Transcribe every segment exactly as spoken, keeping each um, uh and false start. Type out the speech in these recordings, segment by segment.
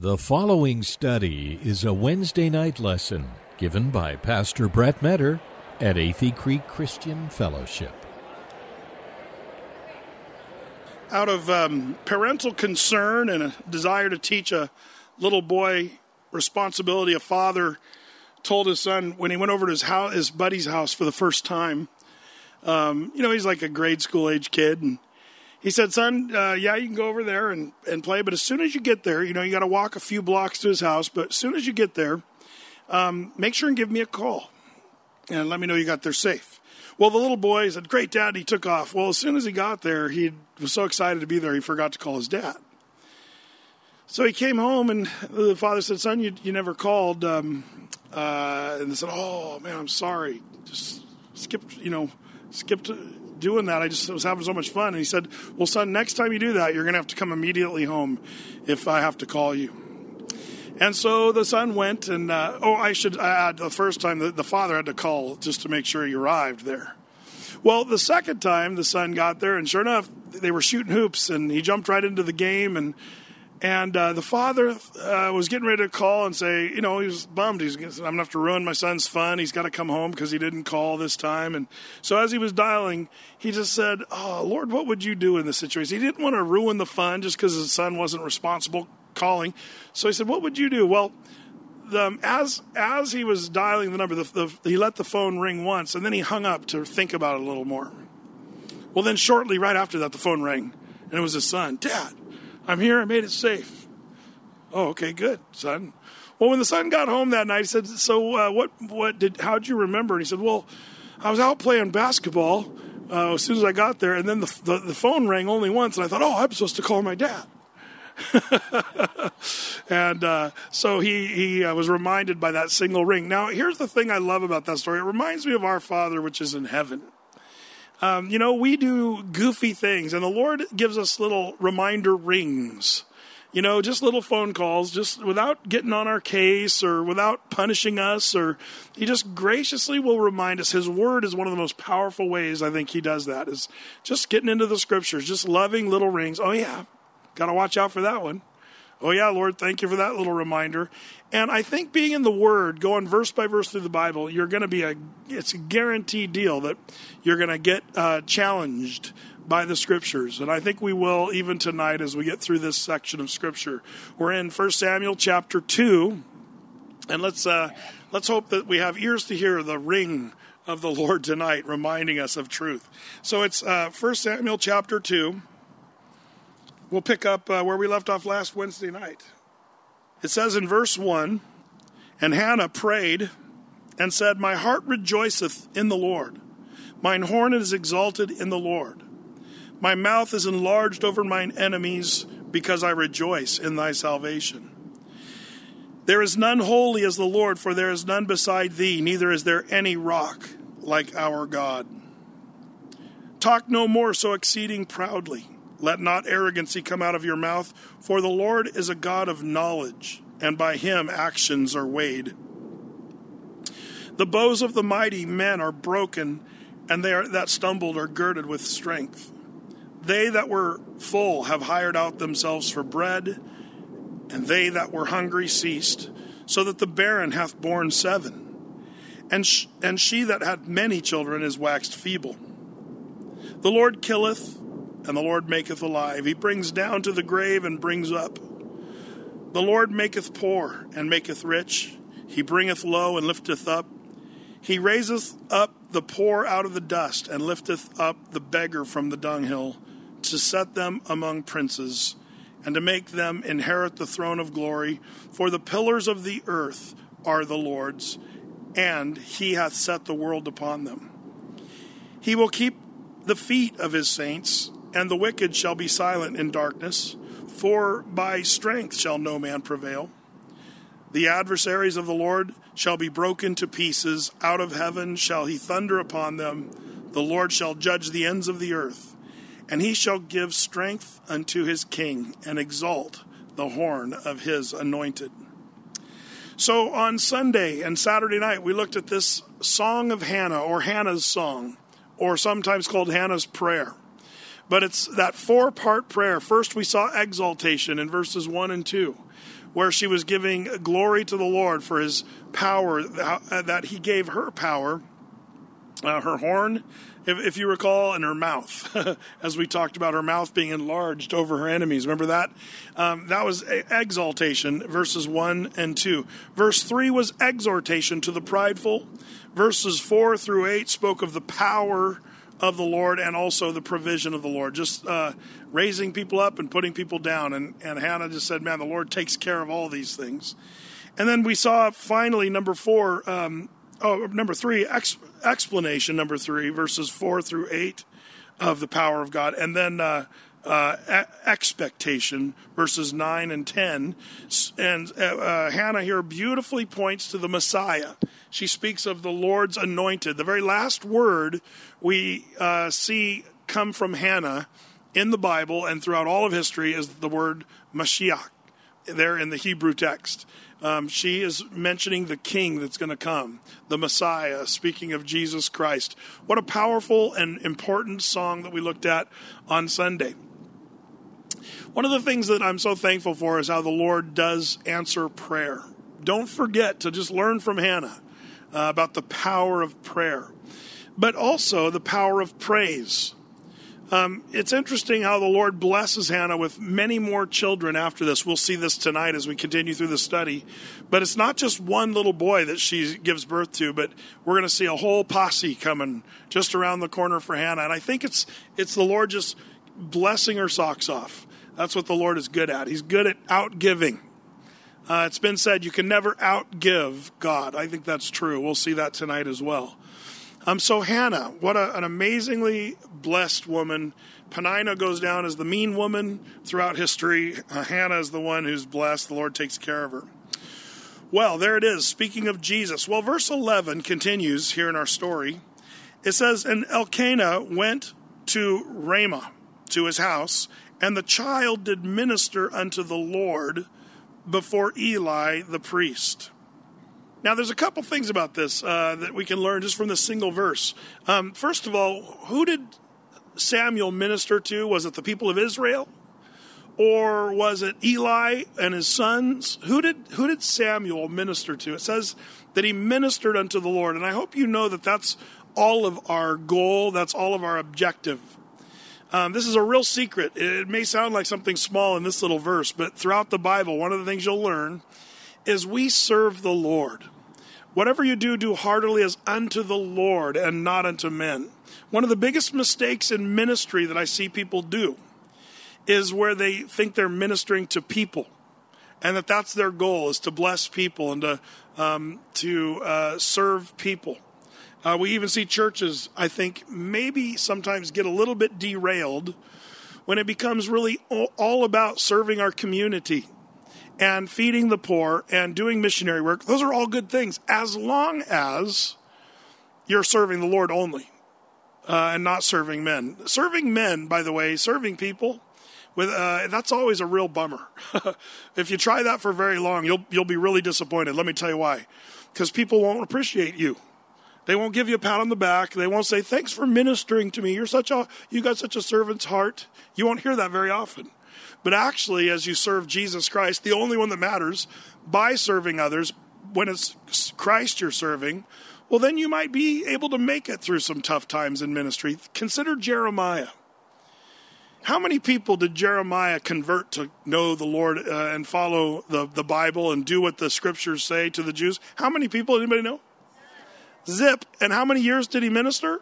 The following study is a Wednesday night lesson given by Pastor Brett Metter at Athey Creek Christian Fellowship. Out of um, parental concern and a desire to teach a little boy responsibility, a father told his son when he went over to his house, his buddy's house for the first time, um, you know, he's like a grade school age kid, and he said, son, uh, yeah, you can go over there and, and play, but as soon as you get there, you know, you got to walk a few blocks to his house, but as soon as you get there, um, make sure and give me a call and let me know you got there safe. Well, the little boy said, great, Dad, he took off. Well, as soon as he got there, he was so excited to be there, he forgot to call his dad. So he came home, and the father said, son, you, you never called. Um, uh, and they said, oh, man, I'm sorry. Just skipped, you know, skipped doing that. I just was having so much fun. And he said, well, son, next time you do that, you're going to have to come immediately home if I have to call you. And so the son went, and, uh, oh, I should add, the first time the, the father had to call just to make sure he arrived there. Well, the second time the son got there, and sure enough, they were shooting hoops, and he jumped right into the game, and And uh, the father uh, was getting ready to call and say, you know, he was bummed. He's I'm going to have to ruin my son's fun. He's got to come home because he didn't call this time. And so as he was dialing, he just said, oh, Lord, what would you do in this situation? He didn't want to ruin the fun just because his son wasn't responsible calling. So he said, what would you do? Well, the, as as he was dialing the number, the, the, he let the phone ring once, and then he hung up to think about it a little more. Well, then shortly right after that, the phone rang, and it was his son. Dad, I'm here. I made it safe. Oh, okay, good, son. Well, when the son got home that night, he said, so uh, what What did? How'd you remember? And he said, well, I was out playing basketball uh, as soon as I got there, and then the, the, the phone rang only once, and I thought, oh, I'm supposed to call my dad. and uh, so he, he uh, was reminded by that single ring. Now, here's the thing I love about that story. It reminds me of our Father, which is in heaven. Um, you know, we do goofy things, and the Lord gives us little reminder rings, you know, just little phone calls, just without getting on our case or without punishing us, or he just graciously will remind us. His word is one of the most powerful ways I think he does that, is just getting into the scriptures, just loving little rings. Oh, yeah, got to watch out for that one. Oh, yeah, Lord, thank you for that little reminder. And I think being in the Word, going verse by verse through the Bible, you're going to be a, it's a guaranteed deal that you're going to get uh, challenged by the Scriptures. And I think we will even tonight as we get through this section of Scripture. We're in First Samuel chapter two, and let's uh, let's hope that we have ears to hear the ring of the Lord tonight, reminding us of truth. So it's uh, First Samuel chapter two. We'll pick up uh, where we left off last Wednesday night. It says in verse one, and Hannah prayed and said, my heart rejoiceth in the Lord. Mine horn is exalted in the Lord. My mouth is enlarged over mine enemies, because I rejoice in thy salvation. There is none holy as the Lord, for there is none beside thee, neither is there any rock like our God. Talk no more so exceeding proudly. Let not arrogancy come out of your mouth, for the Lord is a God of knowledge, and by him actions are weighed. The bows of the mighty men are broken, and they are, that stumbled are girded with strength. They that were full have hired out themselves for bread, and they that were hungry ceased, so that the barren hath borne seven, and, sh- and she that had many children is waxed feeble. The Lord killeth, and the Lord maketh alive. He brings down to the grave and brings up. The Lord maketh poor and maketh rich. He bringeth low and lifteth up. He raiseth up the poor out of the dust and lifteth up the beggar from the dunghill, to set them among princes and to make them inherit the throne of glory. For the pillars of the earth are the Lord's, and he hath set the world upon them. He will keep the feet of his saints, and the wicked shall be silent in darkness, for by strength shall no man prevail. The adversaries of the Lord shall be broken to pieces. Out of heaven shall he thunder upon them. The Lord shall judge the ends of the earth, and he shall give strength unto his king, and exalt the horn of his anointed. So on Sunday and Saturday night, we looked at this Song of Hannah, or Hannah's Song, or sometimes called Hannah's Prayer. But it's that four-part prayer. First, we saw exaltation in verses one and two, where she was giving glory to the Lord for his power, that he gave her power, uh, her horn, if, if you recall, and her mouth, as we talked about her mouth being enlarged over her enemies. Remember that? Um, that was exaltation, verses one and two. Verse three was exhortation to the prideful. Verses four through eight spoke of the power of the Lord and also the provision of the Lord, just uh, raising people up and putting people down. And, and Hannah just said, man, the Lord takes care of all these things. And then we saw finally number four, um, oh, number three, ex- explanation number three, verses four through eight of the power of God. And then uh, uh, e- expectation, verses nine and ten. And uh, uh, Hannah here beautifully points to the Messiah. She speaks of the Lord's anointed. The very last word we uh, see come from Hannah in the Bible and throughout all of history is the word Mashiach, there in the Hebrew text. Um, she is mentioning the king that's going to come, the Messiah, speaking of Jesus Christ. What a powerful and important song that we looked at on Sunday. One of the things that I'm so thankful for is how the Lord does answer prayer. Don't forget to just learn from Hannah uh, about the power of prayer, but also the power of praise. Um, it's interesting how the Lord blesses Hannah with many more children after this. We'll see this tonight as we continue through the study. But it's not just one little boy that she gives birth to, but we're going to see a whole posse coming just around the corner for Hannah. And I think it's it's the Lord just blessing her socks off. That's what the Lord is good at. He's good at outgiving. Uh, it's been said you can never outgive God. I think that's true. We'll see that tonight as well. Um, so Hannah, what a, an amazingly blessed woman. Peninnah goes down as the mean woman throughout history. Uh, Hannah is the one who's blessed. The Lord takes care of her. Well, there it is. Speaking of Jesus. Well, verse eleven continues here in our story. It says, and Elkanah went to Ramah, to his house, and the child did minister unto the Lord before Eli the priest. Now, there's a couple things about this uh, that we can learn just from this single verse. Um, first of all, who did Samuel minister to? Was it the people of Israel? Or was it Eli and his sons? Who did who did Samuel minister to? It says that he ministered unto the Lord. And I hope you know that that's all of our goal. That's all of our objective. Um, this is a real secret. It may sound like something small in this little verse, but throughout the Bible, one of the things you'll learn is we serve the Lord. Whatever you do, do heartily as unto the Lord and not unto men. One of the biggest mistakes in ministry that I see people do is where they think they're ministering to people and that that's their goal, is to bless people and to, um, to uh, serve people. Uh, we even see churches, I think, maybe sometimes get a little bit derailed when it becomes really all about serving our community and feeding the poor and doing missionary work. Those are all good things as long as you're serving the Lord only uh, and not serving men. Serving men, by the way, serving people, with uh, that's always a real bummer. If you try that for very long, you'll you'll be really disappointed. Let me tell you why. Because people won't appreciate you. They won't give you a pat on the back. They won't say, thanks for ministering to me. You're such a you got such a servant's heart. You won't hear that very often. But actually, as you serve Jesus Christ, the only one that matters, by serving others, when it's Christ you're serving, well, then you might be able to make it through some tough times in ministry. Consider Jeremiah. How many people did Jeremiah convert to know the Lord uh, and follow the, the Bible and do what the scriptures say to the Jews? How many people? Anybody know? Zip. And how many years did he minister?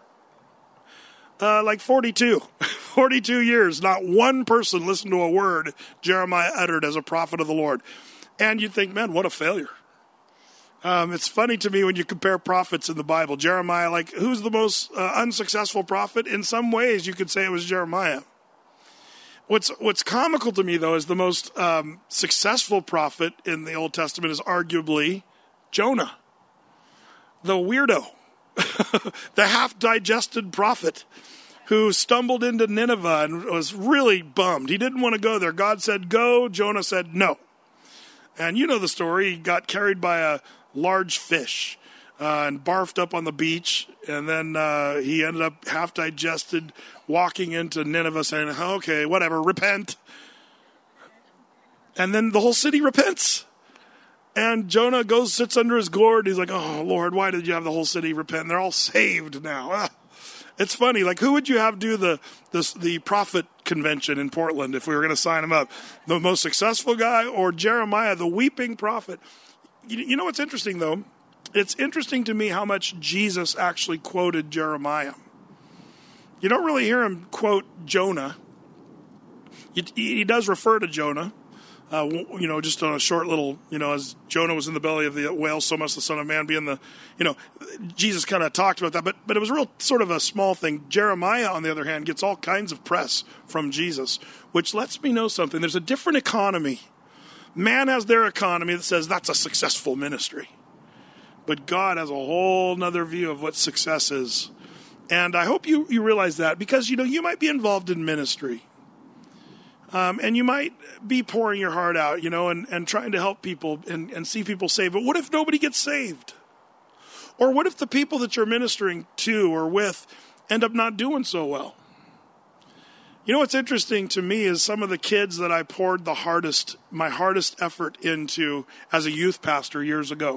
Uh, like forty-two. forty-two years. Not one person listened to a word Jeremiah uttered as a prophet of the Lord. And you'd think, man, what a failure. Um, it's funny to me when you compare prophets in the Bible. Jeremiah, like, who's the most uh, unsuccessful prophet? In some ways, you could say it was Jeremiah. What's what's comical to me, though, is the most um, successful prophet in the Old Testament is arguably Jonah, the weirdo. The half-digested prophet who stumbled into Nineveh and was really bummed. He didn't want to go there. God said, go. Jonah said, no. And you know the story. He got carried by a large fish uh, and barfed up on the beach. And then uh, he ended up half-digested, walking into Nineveh saying, okay, whatever, repent. And then the whole city repents. And Jonah goes, sits under his gourd. He's like, oh, Lord, why did you have the whole city repent? And they're all saved now. Ah. It's funny. Like, who would you have do the, the, the prophet convention in Portland if we were going to sign him up? The most successful guy or Jeremiah, the weeping prophet? You, you know what's interesting, though? It's interesting to me how much Jesus actually quoted Jeremiah. You don't really hear him quote Jonah. He, he does refer to Jonah. Uh, you know, just on a short little, you know, as Jonah was in the belly of the whale, so must the Son of Man be in the, you know, Jesus kind of talked about that, but but it was real sort of a small thing. Jeremiah, on the other hand, gets all kinds of press from Jesus, which lets me know something. There's a different economy. Man has their economy that says that's a successful ministry. But God has a whole nother view of what success is. And I hope you, you realize that because, you know, you might be involved in ministry. Um, and you might be pouring your heart out, you know, and, and trying to help people and, and see people saved. But what if nobody gets saved? Or what if the people that you're ministering to or with end up not doing so well? You know what's interesting to me is some of the kids that I poured the hardest, my hardest effort into as a youth pastor years ago.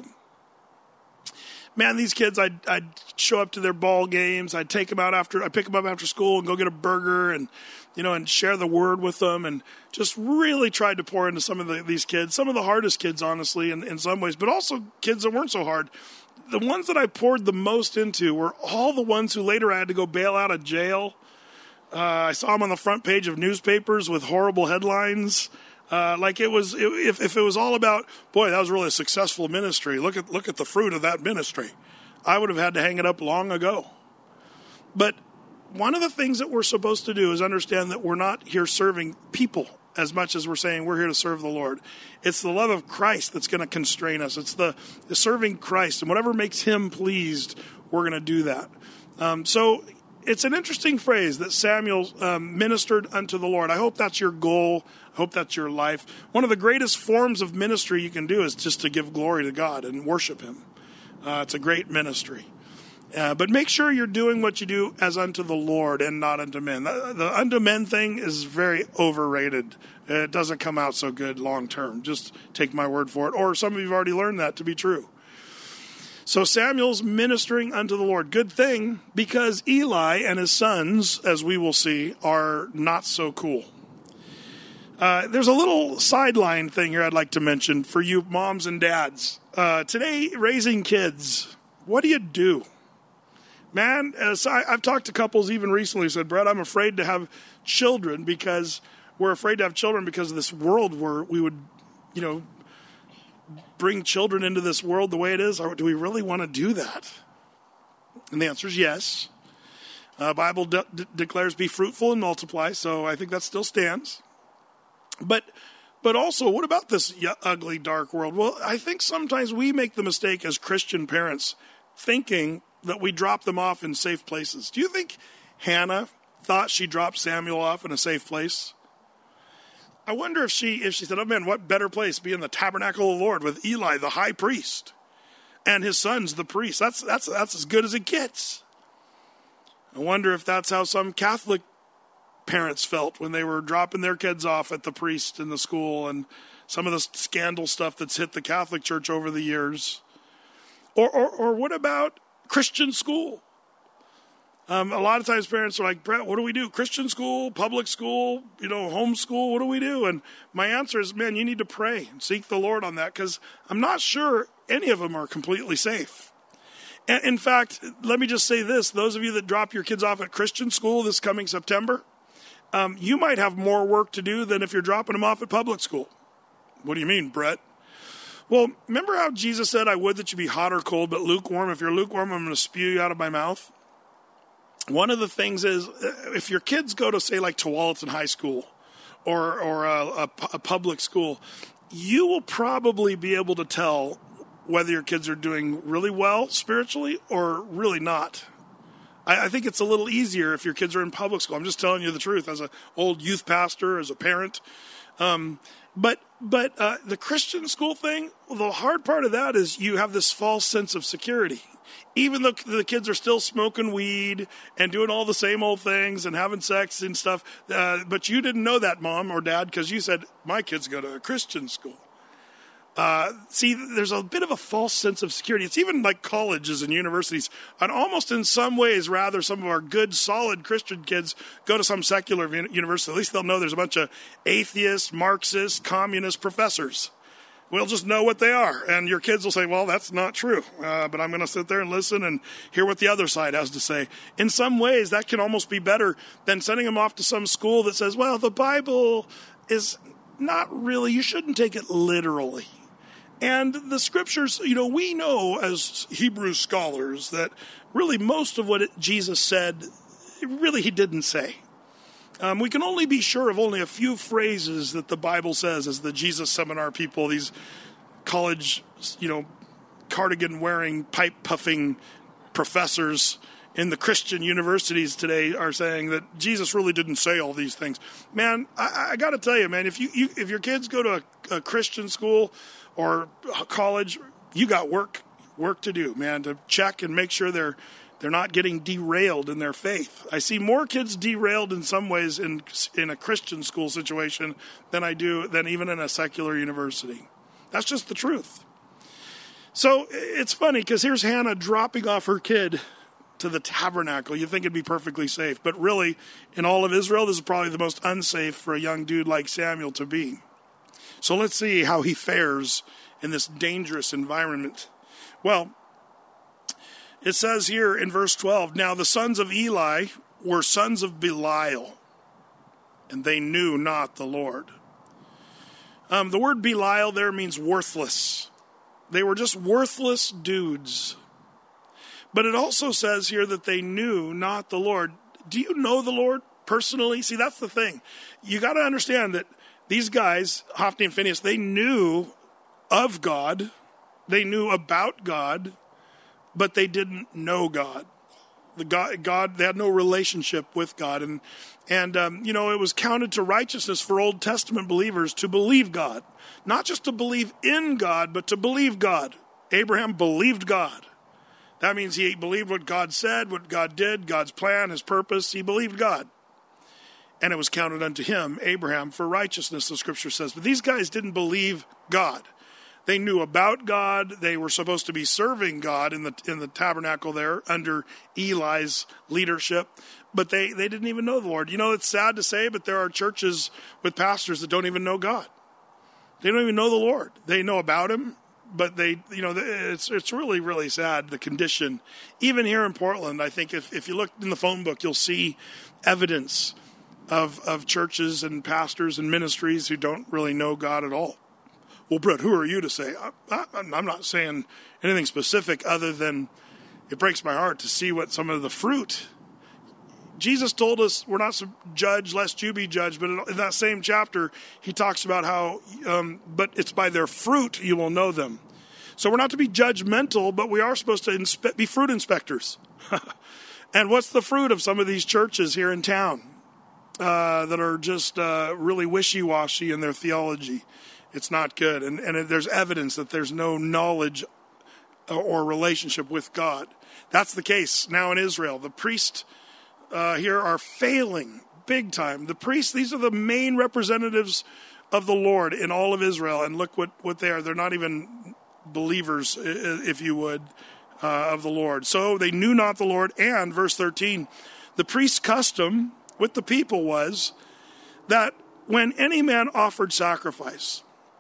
Man, these kids, I'd, I'd show up to their ball games. I'd take them out after, I'd pick them up after school and go get a burger and, you know, and share the word with them and just really tried to pour into some of the, these kids, some of the hardest kids, honestly, in, in some ways, but also kids that weren't so hard. The ones that I poured the most into were all the ones who later I had to go bail out of jail. Uh, I saw them on the front page of newspapers with horrible headlines. Uh, like it was, if if it was all about, boy, that was really a successful ministry. Look at look at the fruit of that ministry. I would have had to hang it up long ago. But one of the things that we're supposed to do is understand that we're not here serving people as much as we're saying we're here to serve the Lord. It's the love of Christ that's going to constrain us. It's the, the serving Christ, and whatever makes him pleased, we're going to do that. Um, so it's an interesting phrase that Samuel um, ministered unto the Lord. I hope that's your goal. I hope that's your life. One of the greatest forms of ministry you can do is just to give glory to God and worship him. Uh, it's a great ministry. Uh, but make sure you're doing what you do as unto the Lord and not unto men. The, the unto men thing is very overrated. It doesn't come out so good long term. Just take my word for it. Or some of you have already learned that to be true. So Samuel's ministering unto the Lord. Good thing, because Eli and his sons, as we will see, are not so cool. Uh, there's a little sideline thing here I'd like to mention for you moms and dads. Uh, today, raising kids, what do you do? Man, as I, I've talked to couples even recently who said, Brett, I'm afraid to have children because we're afraid to have children because of this world where we would, you know, bring children into this world the way it is. Or do we really want to do that? And the answer is yes. Uh, Bible de- de- declares be fruitful and multiply, so I think that still stands. But but also, what about this ugly, dark world? Well, I think sometimes we make the mistake as Christian parents thinking that we drop them off in safe places. Do you think Hannah thought she dropped Samuel off in a safe place? I wonder if she if she said, oh man, what better place be in the tabernacle of the Lord with Eli, the high priest, and his sons, the priests. That's that's that's as good as it gets. I wonder if that's how some Catholic parents felt when they were dropping their kids off at the priest in the school and some of the scandal stuff that's hit the Catholic Church over the years. Or or, or what about Christian school? Um, a lot of times parents are like, Brett, what do we do? Christian school, public school, you know, homeschool, what do we do? And my answer is, man, you need to pray and seek the Lord on that because I'm not sure any of them are completely safe. And in fact, let me just say this. Those of you that drop your kids off at Christian school this coming September, um, you might have more work to do than if you're dropping them off at public school. What do you mean, Brett? Well, remember how Jesus said, I would that you be hot or cold, but lukewarm. If you're lukewarm, I'm going to spew you out of my mouth. One of the things is, if your kids go to, say, like Tualatin High School or or a, a, a public school, you will probably be able to tell whether your kids are doing really well spiritually or really not. I, I think it's a little easier if your kids are in public school. I'm just telling you the truth as an old youth pastor, as a parent. Um, But but uh, the Christian school thing, well, the hard part of that is you have this false sense of security. Even though the kids are still smoking weed and doing all the same old things and having sex and stuff, uh, but you didn't know that, Mom or Dad, because you said, my kids go to a Christian school. Uh, see, there's a bit of a false sense of security. It's even like colleges and universities. And almost in some ways, rather, some of our good, solid Christian kids go to some secular university. At least they'll know there's a bunch of atheists, Marxists, communist professors. We'll just know what they are. And your kids will say, well, that's not true. Uh, but I'm going to sit there and listen and hear what the other side has to say. In some ways, that can almost be better than sending them off to some school that says, well, the Bible is not really, you shouldn't take it literally. And the scriptures, you know, we know as Hebrew scholars that really most of what it, Jesus said, really he didn't say. Um, we can only be sure of only a few phrases that the Bible says as the Jesus Seminar people, these college, you know, cardigan-wearing, pipe-puffing professors in the Christian universities today are saying that Jesus really didn't say all these things. Man, I, I got to tell you, man, if you, you if your kids go to a, a Christian school or college, you got work work to do, man, to check and make sure they're they're not getting derailed in their faith. I see more kids derailed in some ways in in a Christian school situation than I do than even in a secular university. That's just the truth. So it's funny because here's Hannah dropping off her kid to the tabernacle. You'd think it'd be perfectly safe, but really, in all of Israel, this is probably the most unsafe for a young dude like Samuel to be. So let's see how he fares in this dangerous environment. Well, it says here in verse twelve, now the sons of Eli were sons of Belial, and they knew not the Lord. Um, the word Belial there means worthless. They were just worthless dudes. But it also says here that they knew not the Lord. Do you know the Lord personally? See, that's the thing. You got to understand that these guys, Hophni and Phinehas, they knew of God. They knew about God, but they didn't know God. The God, God, they had no relationship with God. And, and um, you know, it was counted to righteousness for Old Testament believers to believe God. Not just to believe in God, but to believe God. Abraham believed God. That means he believed what God said, what God did, God's plan, his purpose. He believed God. And it was counted unto him, Abraham, for righteousness, the scripture says. But these guys didn't believe God. They knew about God. They were supposed to be serving God in the in the tabernacle there under Eli's leadership. But they, they didn't even know the Lord. You know, it's sad to say, but there are churches with pastors that don't even know God. They don't even know the Lord. They know about him, but they, you know, it's it's really, really sad, the condition. Even here in Portland, I think if, if you look in the phone book, you'll see evidence of of churches and pastors and ministries who don't really know God at all. Well, Brett, who are you to say? I, I, I'm not saying anything specific other than it breaks my heart to see what some of the fruit. Jesus told us we're not to judge lest you be judged, but in that same chapter, he talks about how, um, but it's by their fruit you will know them. So we're not to be judgmental, but we are supposed to inspe- be fruit inspectors. And what's the fruit of some of these churches here in town uh, that are just uh, really wishy-washy in their theology? It's not good. And, and there's evidence that there's no knowledge or relationship with God. That's the case now in Israel. The priests uh, here are failing big time. The priests, these are the main representatives of the Lord in all of Israel. And look what, what they are. They're not even believers, if you would, uh, of the Lord. So they knew not the Lord. And verse thirteen, the priest's custom with the people was that when any man offered sacrifice,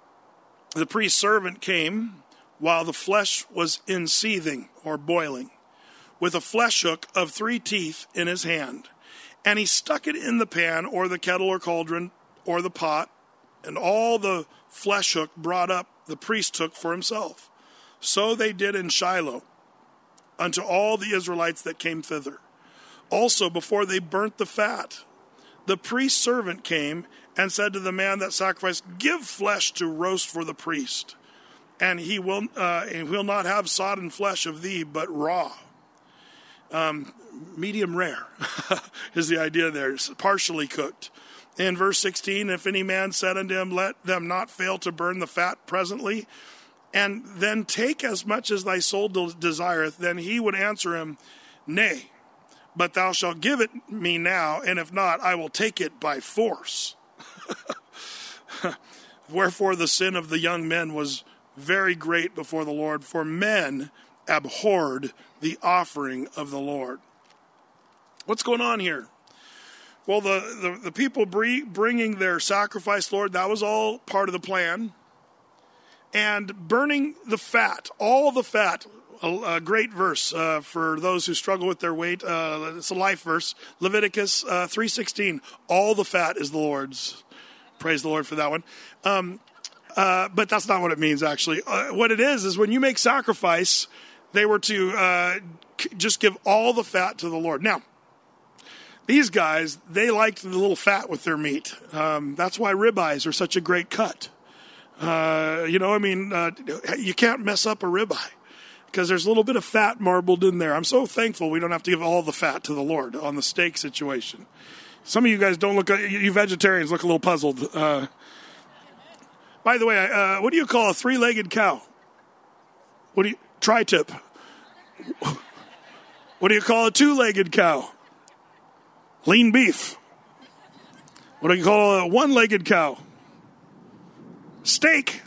the priest's servant came while the flesh was in seething or boiling, with a flesh hook of three teeth in his hand. And he stuck it in the pan or the kettle or cauldron or the pot, and all the flesh hook brought up the priest took for himself. So they did in Shiloh unto all the Israelites that came thither. Also, before they burnt the fat, the priest's servant came and said to the man that sacrificed, give flesh to roast for the priest, and he will uh, he will not have sodden flesh of thee, but raw. Um, medium rare is the idea there. It's partially cooked. in verse sixteen, if any man said unto him, let them not fail to burn the fat presently, and then take as much as thy soul desireth, then he would answer him, nay, but thou shalt give it me now, and if not, I will take it by force. Wherefore the sin of the young men was very great before the Lord, for men abhorred the offering of the Lord. What's going on here? Well, the, the, the people bringing their sacrifice, Lord, that was all part of the plan. And burning the fat, all the fat, a, a great verse uh, for those who struggle with their weight. Uh, it's a life verse, Leviticus uh, three sixteen. All the fat is the Lord's. Praise the Lord for that one. Um, uh, but that's not what it means, actually. Uh, what it is, is when you make sacrifice, they were to uh, just give all the fat to the Lord. Now, these guys, they liked the little fat with their meat. Um, that's why ribeyes are such a great cut. Uh, you know, I mean, uh, you can't mess up a ribeye because there's a little bit of fat marbled in there. I'm so thankful we don't have to give all the fat to the Lord on the steak situation. Some of you guys don't look, you vegetarians look a little puzzled. Uh, by the way, uh, what do you call a three-legged cow? What do you, tri-tip. What do you call a two-legged cow? Lean beef. What do you call a one-legged cow? Steak.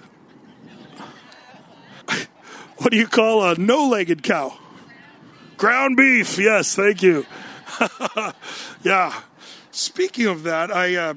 What do you call a no-legged cow? Ground beef. Yes, thank you. Yeah. Speaking of that, I uh,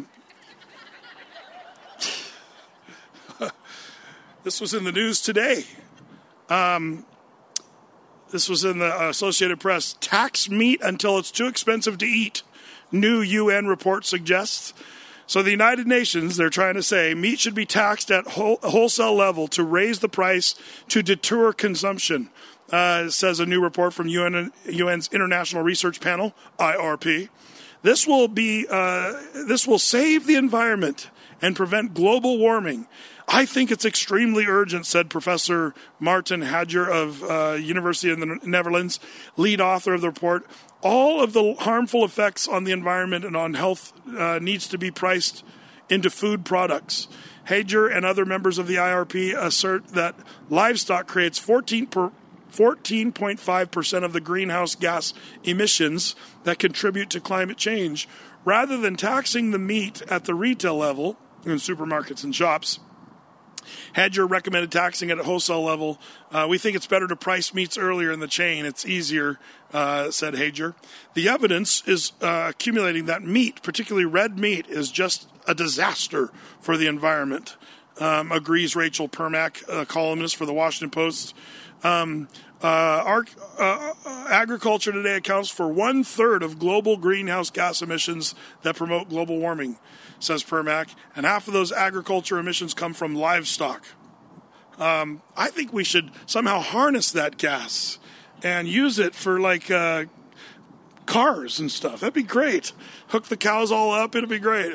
this was in the news today. Um, this was in the Associated Press. Tax meat until it's too expensive to eat. New U N report suggests. So the United Nations, they're trying to say, meat should be taxed at whole, wholesale level to raise the price to deter consumption, uh, says a new report from U N, U N's International Research Panel, I R P. This will be uh, this will save the environment and prevent global warming. I think it's extremely urgent, said Professor Martin Hadger of uh, University of the Netherlands, lead author of the report. All of the harmful effects on the environment and on health uh, needs to be priced into food products. Hadger and other members of the I R P assert that livestock creates fourteen point five percent of the greenhouse gas emissions that contribute to climate change. Rather than taxing the meat at the retail level in supermarkets and shops, Hadger recommended taxing it at wholesale level. Uh, we think it's better to price meats earlier in the chain. It's easier, uh, said Hadger. The evidence is uh, accumulating that meat, particularly red meat, is just a disaster for the environment, um, agrees Rachel Permack, a columnist for the Washington Post. Um, uh, our, uh, agriculture today accounts for one-third of global greenhouse gas emissions that promote global warming, says Permack, and half of those agriculture emissions come from livestock. Um, I think we should somehow harness that gas and use it for, like, uh, cars and stuff. That'd be great. Hook the cows all up. It'd be great.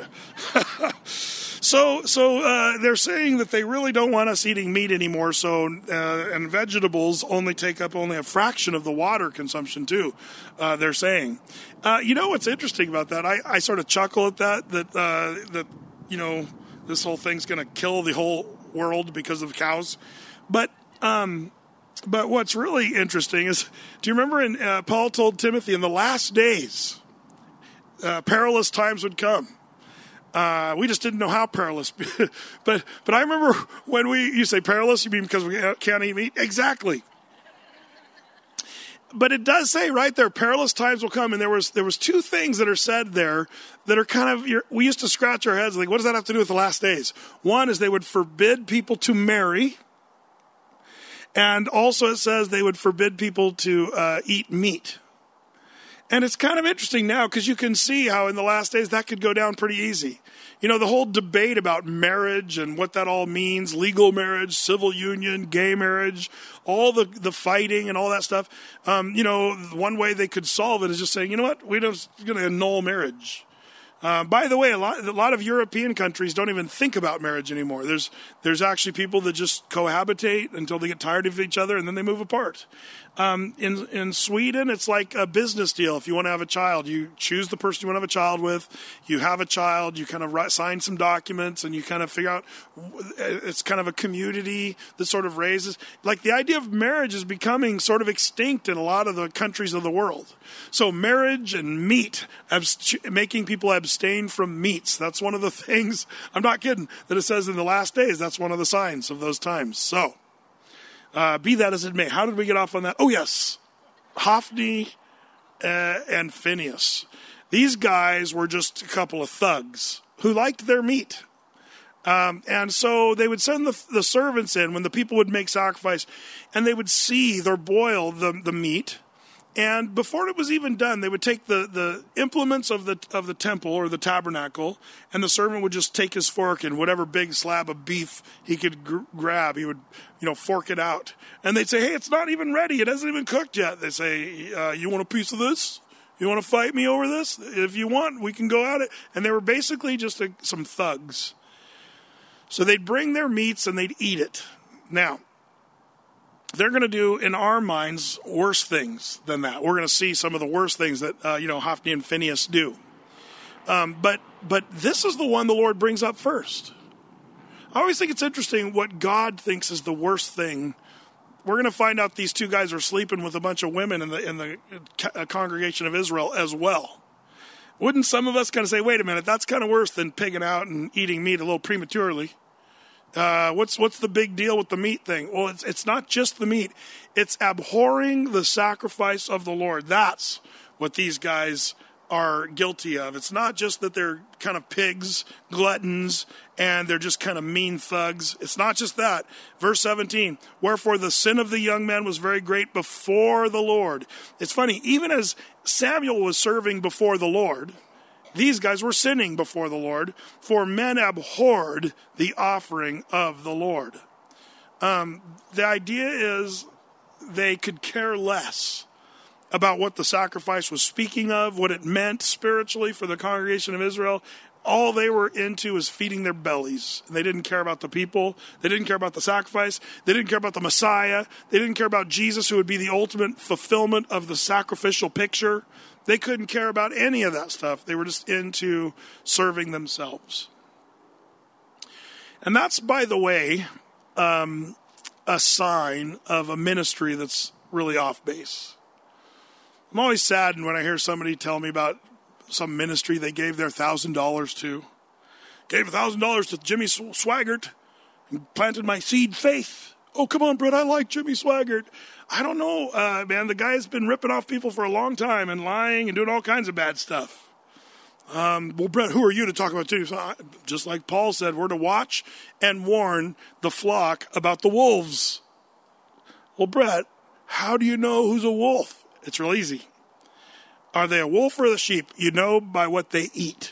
so so uh, they're saying that they really don't want us eating meat anymore, so uh, and vegetables only take up only a fraction of the water consumption, too, uh, they're saying. Uh, you know what's interesting about that? I, I sort of chuckle at that, that, uh, that you know, this whole thing's going to kill the whole world because of cows. But um, but what's really interesting is, do you remember in, uh, Paul told Timothy in the last days, uh, perilous times would come. Uh, we just didn't know how perilous. but but I remember when we, you say perilous, you mean because we can't eat meat? Exactly. But it does say right there, perilous times will come. And there was there was two things that are said there that are kind of, you're, we used to scratch our heads like, what does that have to do with the last days? One is they would forbid people to marry. And also it says they would forbid people to uh, eat meat. And it's kind of interesting now because you can see how in the last days that could go down pretty easy. You know, the whole debate about marriage and what that all means, legal marriage, civil union, gay marriage, all the, the fighting and all that stuff. Um, you know, one way they could solve it is just saying, you know what, we're just going to annul marriage. Uh, by the way, a lot, a lot of European countries don't even think about marriage anymore. There's there's actually people that just cohabitate until they get tired of each other and then they move apart. Um, in in Sweden, it's like a business deal. If you want to have a child, you choose the person you want to have a child with. You have a child. You kind of write, sign some documents, and you kind of figure out. It's kind of a community that sort of raises. Like the idea of marriage is becoming sort of extinct in a lot of the countries of the world. So marriage and meat, abst- making people abstain from meats. That's one of the things. I'm not kidding. That it says in the last days. That's one of the signs of those times. So. Uh, be that as it may. How did we get off on that? Oh, yes. Hophni uh, and Phinehas. These guys were just a couple of thugs who liked their meat. Um, and so they would send the, the servants in when the people would make sacrifice, and they would seethe or boil the, the meat. And before it was even done, they would take the, the implements of the of the temple or the tabernacle, and the servant would just take his fork and whatever big slab of beef he could gr- grab, he would, you know, fork it out. And they'd say, hey, it's not even ready. It hasn't even cooked yet. They say, uh, you want a piece of this? You want to fight me over this? If you want, we can go at it. And they were basically just a, some thugs. So they'd bring their meats and they'd eat it. Now, they're going to do, in our minds, worse things than that. We're going to see some of the worst things that, uh, you know, Hophni and Phinehas do. Um, but but this is the one the Lord brings up first. I always think it's interesting what God thinks is the worst thing. We're going to find out these two guys are sleeping with a bunch of women in the in the congregation of Israel as well. Wouldn't some of us kind of say, wait a minute, that's kind of worse than pigging out and eating meat a little prematurely? Uh, what's what's the big deal with the meat thing? Well, it's it's not just the meat. It's abhorring the sacrifice of the Lord. That's what these guys are guilty of. It's not just that they're kind of pigs, gluttons, and they're just kind of mean thugs. It's not just that. Verse seventeen, wherefore the sin of the young men was very great before the Lord. It's funny, even as Samuel was serving before the Lord, these guys were sinning before the Lord, for men abhorred the offering of the Lord. Um, the idea is they could care less about what the sacrifice was speaking of, what it meant spiritually for the congregation of Israel. All they were into was feeding their bellies. They didn't care about the people. They didn't care about the sacrifice. They didn't care about the Messiah. They didn't care about Jesus, who would be the ultimate fulfillment of the sacrificial picture. They couldn't care about any of that stuff. They were just into serving themselves. And that's, by the way, um, a sign of a ministry that's really off base. I'm always saddened when I hear somebody tell me about some ministry they gave their one thousand dollars to. Gave one thousand dollars to Jimmy Swaggart and planted my seed faith. Oh, come on, Brett, I like Jimmy Swaggart. I don't know, uh, man. The guy's been ripping off people for a long time and lying and doing all kinds of bad stuff. Um, well, Brett, who are you to talk about Jimmy? So I, just like Paul said, we're to watch and warn the flock about the wolves. Well, Brett, how do you know who's a wolf? It's real easy. Are they a wolf or a sheep? You know by what they eat.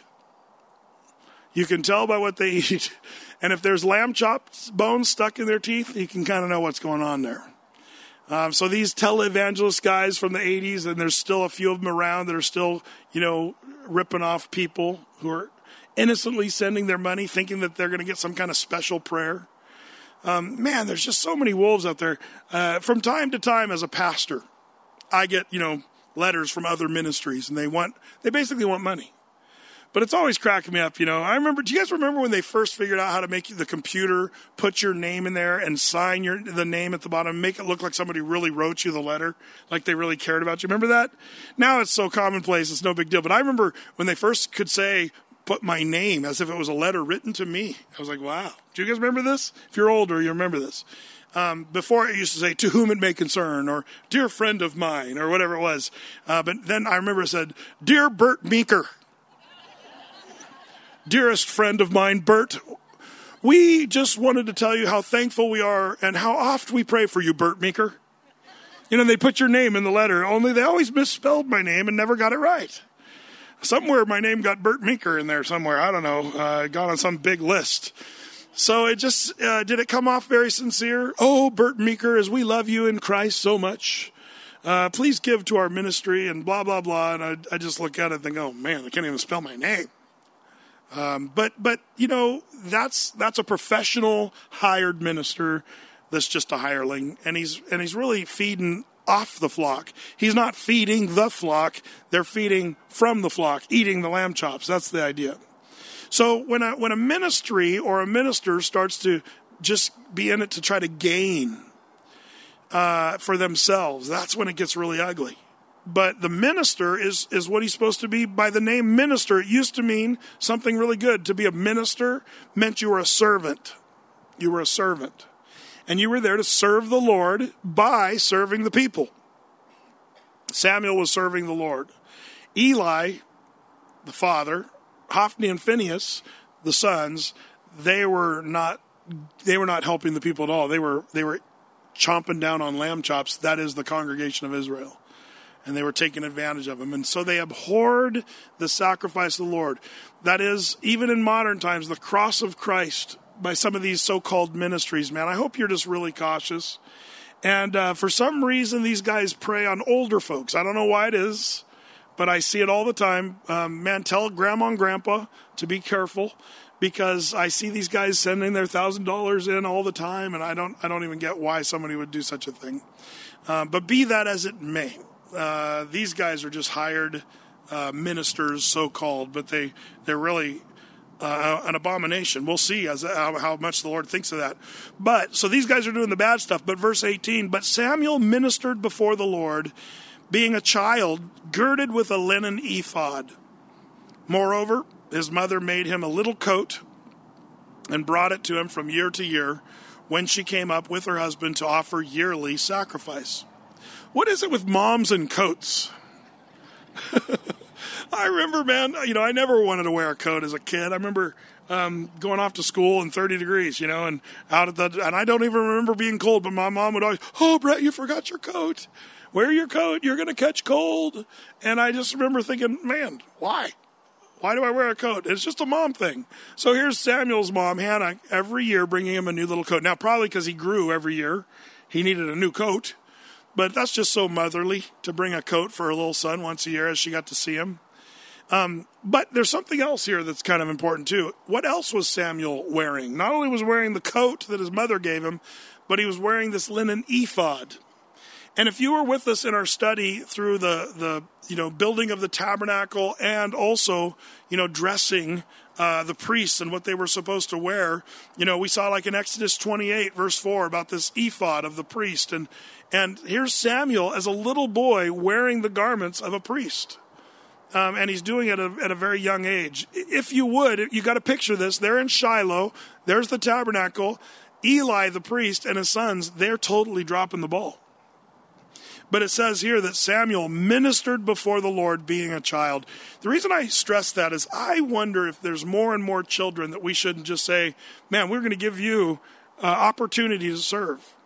You can tell by what they eat. And if there's lamb chop bones stuck in their teeth, you can kind of know what's going on there. Um, so these televangelist guys from the eighties, and there's still a few of them around that are still, you know, ripping off people who are innocently sending their money, thinking that they're going to get some kind of special prayer. Um, man, there's just so many wolves out there. Uh, from time to time, as a pastor, I get, you know, letters from other ministries, and they want, they basically want money. But it's always cracking me up, you know. I remember, do you guys remember when they first figured out how to make the computer put your name in there and sign your the name at the bottom, make it look like somebody really wrote you the letter, like they really cared about you? Remember that? Now it's so commonplace, it's no big deal. But I remember when they first could say, put my name as if it was a letter written to me. I was like, wow. Do you guys remember this? If you're older, you remember this. Um, before it used to say, to whom it may concern, or dear friend of mine, or whatever it was. Uh, but then I remember it said, dear Bert Meeker. Dearest friend of mine, Bert, we just wanted to tell you how thankful we are and how oft we pray for you, Bert Meeker. You know, they put your name in the letter, only they always misspelled my name and never got it right. Somewhere my name got Bert Meeker in there somewhere. I don't know. Uh, got on some big list. So it just, uh, did it come off very sincere? Oh, Bert Meeker, as we love you in Christ so much, uh, please give to our ministry and blah, blah, blah. And I, I just look at it and think, oh, man, I can't even spell my name. Um, but, but you know, that's that's a professional hired minister that's just a hireling, and he's and he's really feeding off the flock. He's not feeding the flock. They're feeding from the flock, eating the lamb chops. That's the idea. So when a, when a ministry or a minister starts to just be in it to try to gain uh, for themselves, that's when it gets really ugly. But the minister is, is what he's supposed to be by the name minister. It used to mean something really good. To be a minister meant you were a servant. You were a servant. And you were there to serve the Lord by serving the people. Samuel was serving the Lord. Eli, the father, Hophni and Phinehas, the sons, they were not they were not helping the people at all. They were they were chomping down on lamb chops. That is the congregation of Israel. And they were taking advantage of them. And so they abhorred the sacrifice of the Lord. That is, even in modern times, the cross of Christ by some of these so-called ministries, man. I hope you're just really cautious. And uh, for some reason, these guys prey on older folks. I don't know why it is, but I see it all the time. Um, man, tell grandma and grandpa to be careful, because I see these guys sending their one thousand dollars in all the time, and I don't I don't even get why somebody would do such a thing. Uh, but be that as it may, uh, these guys are just hired uh, ministers, so-called, but they, they're really uh, an abomination. We'll see as how, how much the Lord thinks of that. But, so these guys are doing the bad stuff. But verse eighteen, but Samuel ministered before the Lord, being a child, girded with a linen ephod. Moreover, his mother made him a little coat and brought it to him from year to year when she came up with her husband to offer yearly sacrifice. What is it with moms and coats? I remember, man, you know, I never wanted to wear a coat as a kid. I remember um, going off to school in thirty degrees, you know, and out at the, and I don't even remember being cold, but my mom would always, oh, Brett, you forgot your coat. Wear your coat. You're going to catch cold. And I just remember thinking, man, why? Why do I wear a coat? It's just a mom thing. So here's Samuel's mom, Hannah, every year bringing him a new little coat. Now, probably because he grew every year, he needed a new coat. But that's just so motherly to bring a coat for her little son once a year as she got to see him. Um, but there's something else here that's kind of important too. What else was Samuel wearing? Not only was he wearing the coat that his mother gave him, but he was wearing this linen ephod. And if you were with us in our study through the, the you know, building of the tabernacle and also, you know, dressing uh, the priests and what they were supposed to wear, you know, we saw like in Exodus twenty-eight, verse four, about this ephod of the priest. And, and here's Samuel as a little boy wearing the garments of a priest. Um, and he's doing it at a, at a very young age. If you would, you got to picture this. They're in Shiloh. There's the tabernacle. Eli, the priest, and his sons, they're totally dropping the ball. But it says here that Samuel ministered before the Lord being a child. The reason I stress that is I wonder if there's more and more children that we shouldn't just say, man, we're going to give you uh, opportunity to serve.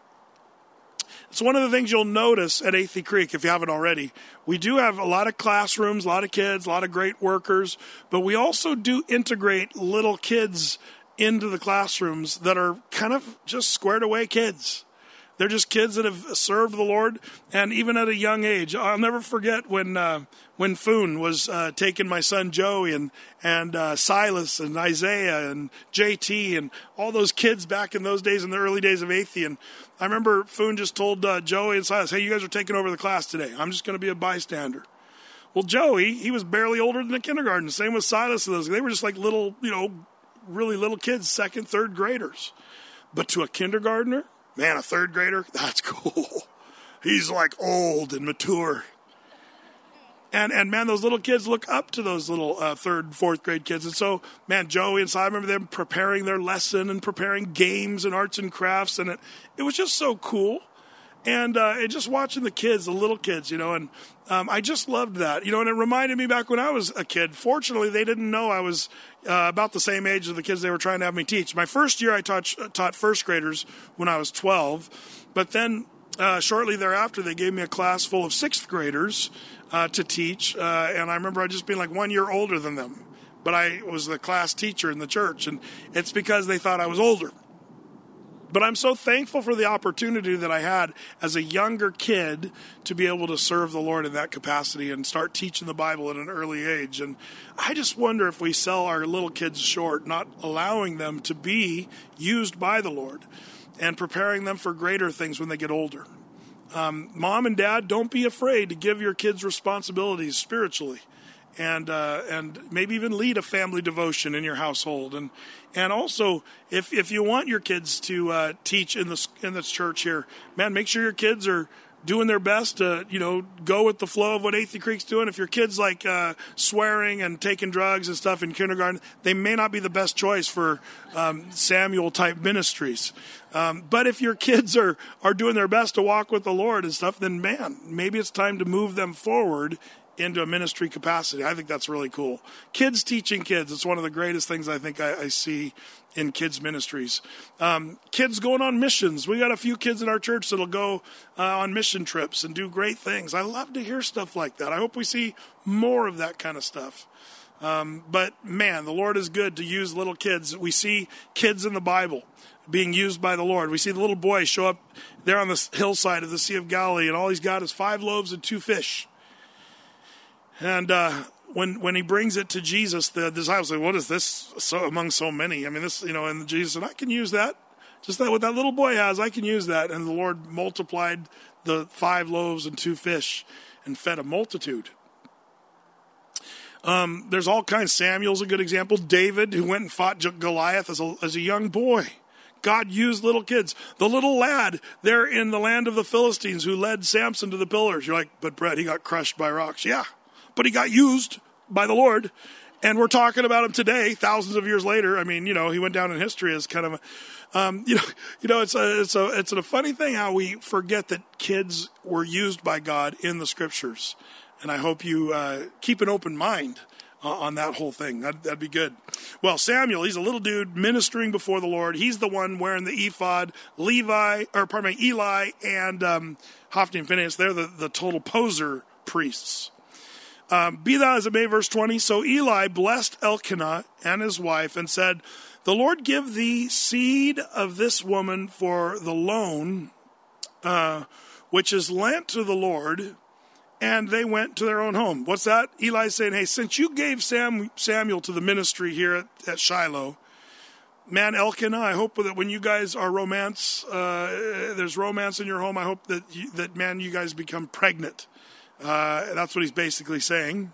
It's one of the things you'll notice at Athey Creek, if you haven't already. We do have a lot of classrooms, a lot of kids, a lot of great workers, but we also do integrate little kids into the classrooms that are kind of just squared away kids. They're just kids that have served the Lord, and even at a young age. I'll never forget when uh, when Foon was uh, taking my son Joey and and uh, Silas and Isaiah and J T and all those kids back in those days, in the early days of Athey. And I remember Foon just told uh, Joey and Silas, hey, you guys are taking over the class today. I'm just going to be a bystander. Well, Joey, he was barely older than the kindergarten. Same with Silas and those. They were just like little, you know, really little kids, second, third graders. But to a kindergartner, man, a third grader, that's cool. He's like old and mature. And, and man, those little kids look up to those little uh, third, fourth grade kids. And so, man, Joey and Si, I remember them preparing their lesson and preparing games and arts and crafts. And it, it was just so cool. And, uh, and just watching the kids, the little kids, you know, and um, I just loved that. You know, and it reminded me back when I was a kid. Fortunately, they didn't know I was uh, about the same age as the kids they were trying to have me teach. My first year, I taught, taught first graders when I was twelve. But then uh, shortly thereafter, they gave me a class full of sixth graders uh, to teach. Uh, and I remember I just being like one year older than them. But I was the class teacher in the church. And it's because they thought I was older. But I'm so thankful for the opportunity that I had as a younger kid to be able to serve the Lord in that capacity and start teaching the Bible at an early age. And I just wonder if we sell our little kids short, not allowing them to be used by the Lord and preparing them for greater things when they get older. Um, Mom and Dad, don't be afraid to give your kids responsibilities spiritually. And uh, and maybe even lead a family devotion in your household, and and also if if you want your kids to uh, teach in this in this church here, man, make sure your kids are doing their best to you know go with the flow of what Athey Creek's doing. If your kids like uh, swearing and taking drugs and stuff in kindergarten, they may not be the best choice for um, Samuel type ministries. Um, but if your kids are are doing their best to walk with the Lord and stuff, then man, maybe it's time to move them forward into a ministry capacity. I think that's really cool. Kids teaching kids. It's one of the greatest things I think I, I see in kids ministries. Um, kids going on missions. We got a few kids in our church that'll go uh, on mission trips and do great things. I love to hear stuff like that. I hope we see more of that kind of stuff. Um, but man, the Lord is good to use little kids. We see kids in the Bible being used by the Lord. We see the little boy show up there on the hillside of the Sea of Galilee, and all he's got is five loaves and two fish. And uh, when when he brings it to Jesus, the disciples say, "What is this so among so many?" I mean, this, you know, and Jesus said, "I can use that. Just that what that little boy has, I can use that." And the Lord multiplied the five loaves and two fish and fed a multitude. Um, there's all kinds. Samuel's a good example. David, who went and fought Goliath as a, as a young boy. God used little kids. The little lad there in the land of the Philistines who led Samson to the pillars. You're like, but Brett, he got crushed by rocks. Yeah. But he got used by the Lord, and we're talking about him today, thousands of years later. I mean, you know, he went down in history as kind of a, um, you know, you know, it's a, it's a, it's a funny thing how we forget that kids were used by God in the Scriptures, and I hope you uh, keep an open mind uh, on that whole thing. That'd, that'd be good. Well, Samuel, he's a little dude ministering before the Lord. He's the one wearing the ephod. Levi, or pardon me, Eli and um, Hophni and Phinehas, they're the, the total poser priests. Um, be that as it may, verse twenty, so Eli blessed Elkanah and his wife and said, "The Lord give thee seed of this woman for the loan, uh, which is lent to the Lord," and they went to their own home. What's that? Eli's saying, hey, since you gave Sam, Samuel to the ministry here at, at Shiloh, man, Elkanah, I hope that when you guys are romance, uh, there's romance in your home, I hope that, you, that man, you guys become pregnant. Uh, that's what he's basically saying.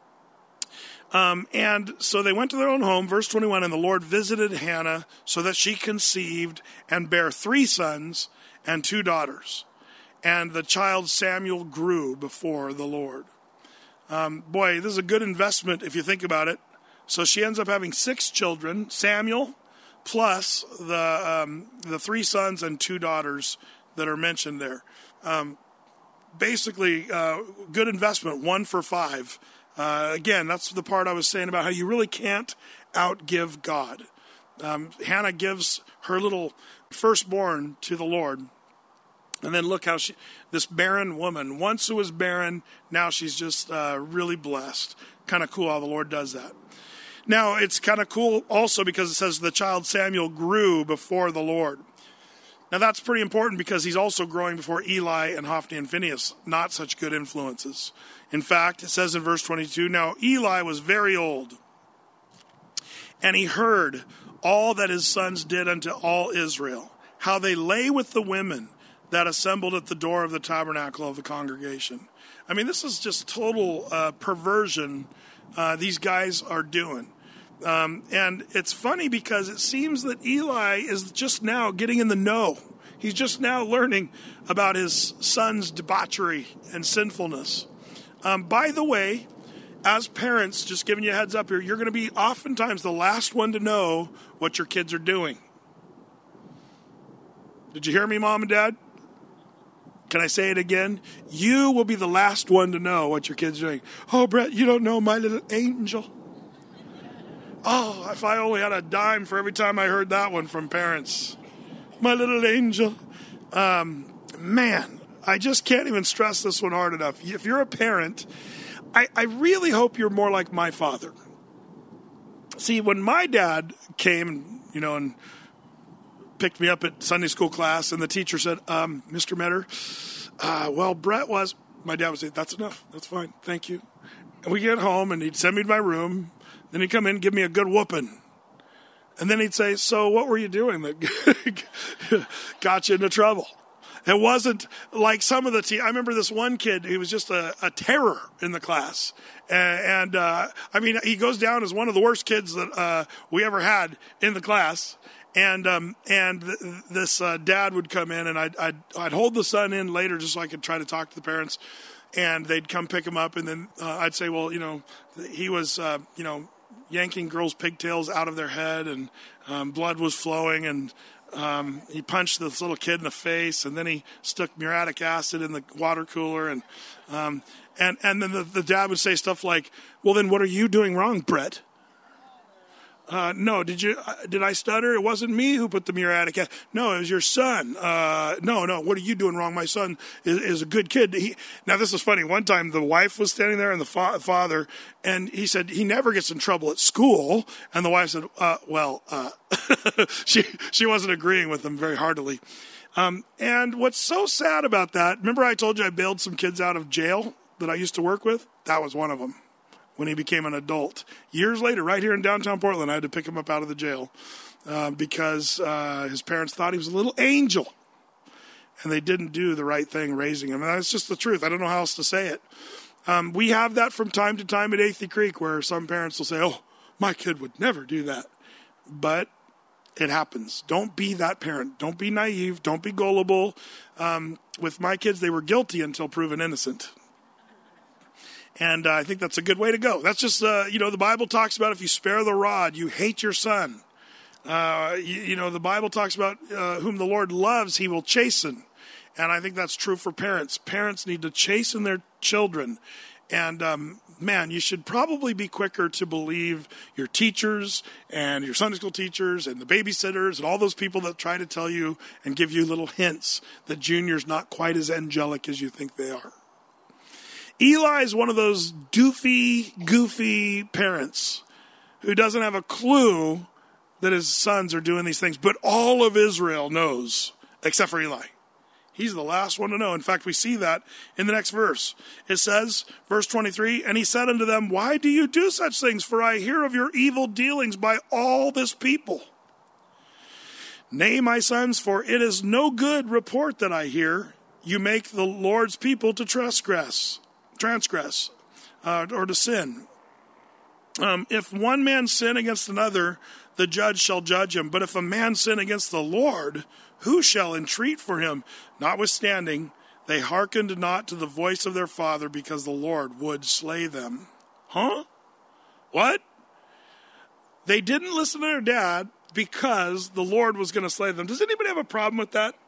Um, and so they went to their own home, verse twenty-one, and the Lord visited Hannah so that she conceived and bare three sons and two daughters. And the child Samuel grew before the Lord. Um, boy, this is a good investment if you think about it. So she ends up having six children, Samuel, plus the um, the three sons and two daughters that are mentioned there. Um Basically, uh, good investment, one for five. Uh, again, that's the part I was saying about how you really can't outgive God. Um, Hannah gives her little firstborn to the Lord. And then look how she, this barren woman, once who was barren, now she's just uh, really blessed. Kind of cool how the Lord does that. Now, it's kind of cool also because it says the child Samuel grew before the Lord. Now, that's pretty important because he's also growing before Eli and Hophni and Phinehas, not such good influences. In fact, it says in verse twenty-two, now Eli was very old, and he heard all that his sons did unto all Israel, how they lay with the women that assembled at the door of the tabernacle of the congregation. I mean, this is just total uh, perversion uh, these guys are doing. Um, and it's funny because it seems that Eli is just now getting in the know. He's just now learning about his son's debauchery and sinfulness. Um, by the way, as parents, just giving you a heads up here, you're going to be oftentimes the last one to know what your kids are doing. Did you hear me, Mom and Dad? Can I say it again? You will be the last one to know what your kids are doing. Oh, Brett, you don't know my little angel. Oh, if I only had a dime for every time I heard that one from parents. My little angel. Um, man, I just can't even stress this one hard enough. If you're a parent, I, I really hope you're more like my father. See, when my dad came, you know, and picked me up at Sunday school class, and the teacher said, um, Mister Metter, uh, well, Brett was, my dad would say, that's enough, that's fine, thank you. And we get home, and he'd send me to my room, then he'd come in and give me a good whooping. And then he'd say, so what were you doing that got you into trouble? It wasn't like some of the te- I remember this one kid, he was just a, a terror in the class. And, and uh, I mean, he goes down as one of the worst kids that uh, we ever had in the class. And um, and th- this uh, dad would come in, and I'd, I'd, I'd hold the son in later just so I could try to talk to the parents. And they'd come pick him up, and then uh, I'd say, well, you know, he was, uh, you know, yanking girls' pigtails out of their head, and um, blood was flowing, and Um, he punched this little kid in the face, and then he stuck muriatic acid in the water cooler, and um, and and then the, the dad would say stuff like, "Well, then what are you doing wrong, Brett?" Uh, no, did you? Did I stutter? It wasn't me who put the muriatic acid. No, it was your son. Uh, no, no. What are you doing wrong? My son is, is a good kid. He, now, this is funny. One time, the wife was standing there and the fa- father, and he said he never gets in trouble at school. And the wife said, uh, "Well, uh, she she wasn't agreeing with him very heartily." Um, and what's so sad about that? Remember, I told you I bailed some kids out of jail that I used to work with. That was one of them. When he became an adult. Years later, right here in downtown Portland, I had to pick him up out of the jail uh, because uh, his parents thought he was a little angel. And they didn't do the right thing raising him. And that's just the truth. I don't know how else to say it. Um, we have that from time to time at Athey Creek where some parents will say, oh, my kid would never do that. But it happens. Don't be that parent. Don't be naive. Don't be gullible. Um, with my kids, they were guilty until proven innocent. And uh, I think that's a good way to go. That's just, uh, you know, the Bible talks about if you spare the rod, you hate your son. Uh, you, you know, the Bible talks about uh, whom the Lord loves, he will chasten. And I think that's true for parents. Parents need to chasten their children. And, um, man, you should probably be quicker to believe your teachers and your Sunday school teachers and the babysitters and all those people that try to tell you and give you little hints that Junior's not quite as angelic as you think they are. Eli is one of those doofy, goofy parents who doesn't have a clue that his sons are doing these things. But all of Israel knows, except for Eli. He's the last one to know. In fact, we see that in the next verse. It says, verse twenty-three, and he said unto them, why do you do such things? For I hear of your evil dealings by all this people. Nay, my sons, for it is no good report that I hear. You make the Lord's people to transgress. transgress, uh, or to sin. Um, if one man sin against another, the judge shall judge him. But if a man sin against the Lord, who shall entreat for him? Notwithstanding, they hearkened not to the voice of their father, because the Lord would slay them. Huh? What? They didn't listen to their dad because the Lord was going to slay them. Does anybody have a problem with that?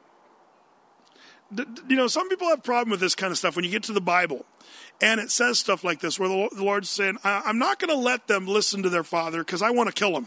You know, some people have a problem with this kind of stuff when you get to the Bible. And it says stuff like this, where the Lord's saying, I'm not going to let them listen to their father because I want to kill them.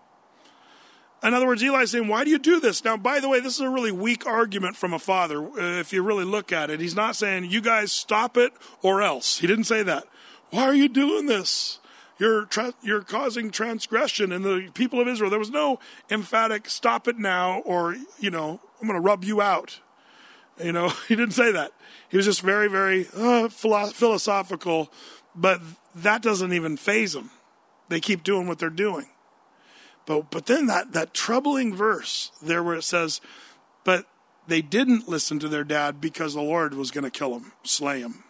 In other words, Eli's saying, why do you do this? Now, by the way, this is a really weak argument from a father, if you really look at it. He's not saying, you guys stop it or else. He didn't say that. Why are you doing this? You're tra- you're causing transgression in the people of Israel. There was no emphatic stop it now or, you know, I'm going to rub you out. You know, he didn't say that. He was just very, very uh, philo- philosophical, but that doesn't even faze them. They keep doing what they're doing. But but then that, that troubling verse there where it says, but they didn't listen to their dad because the Lord was going to kill them, slay them.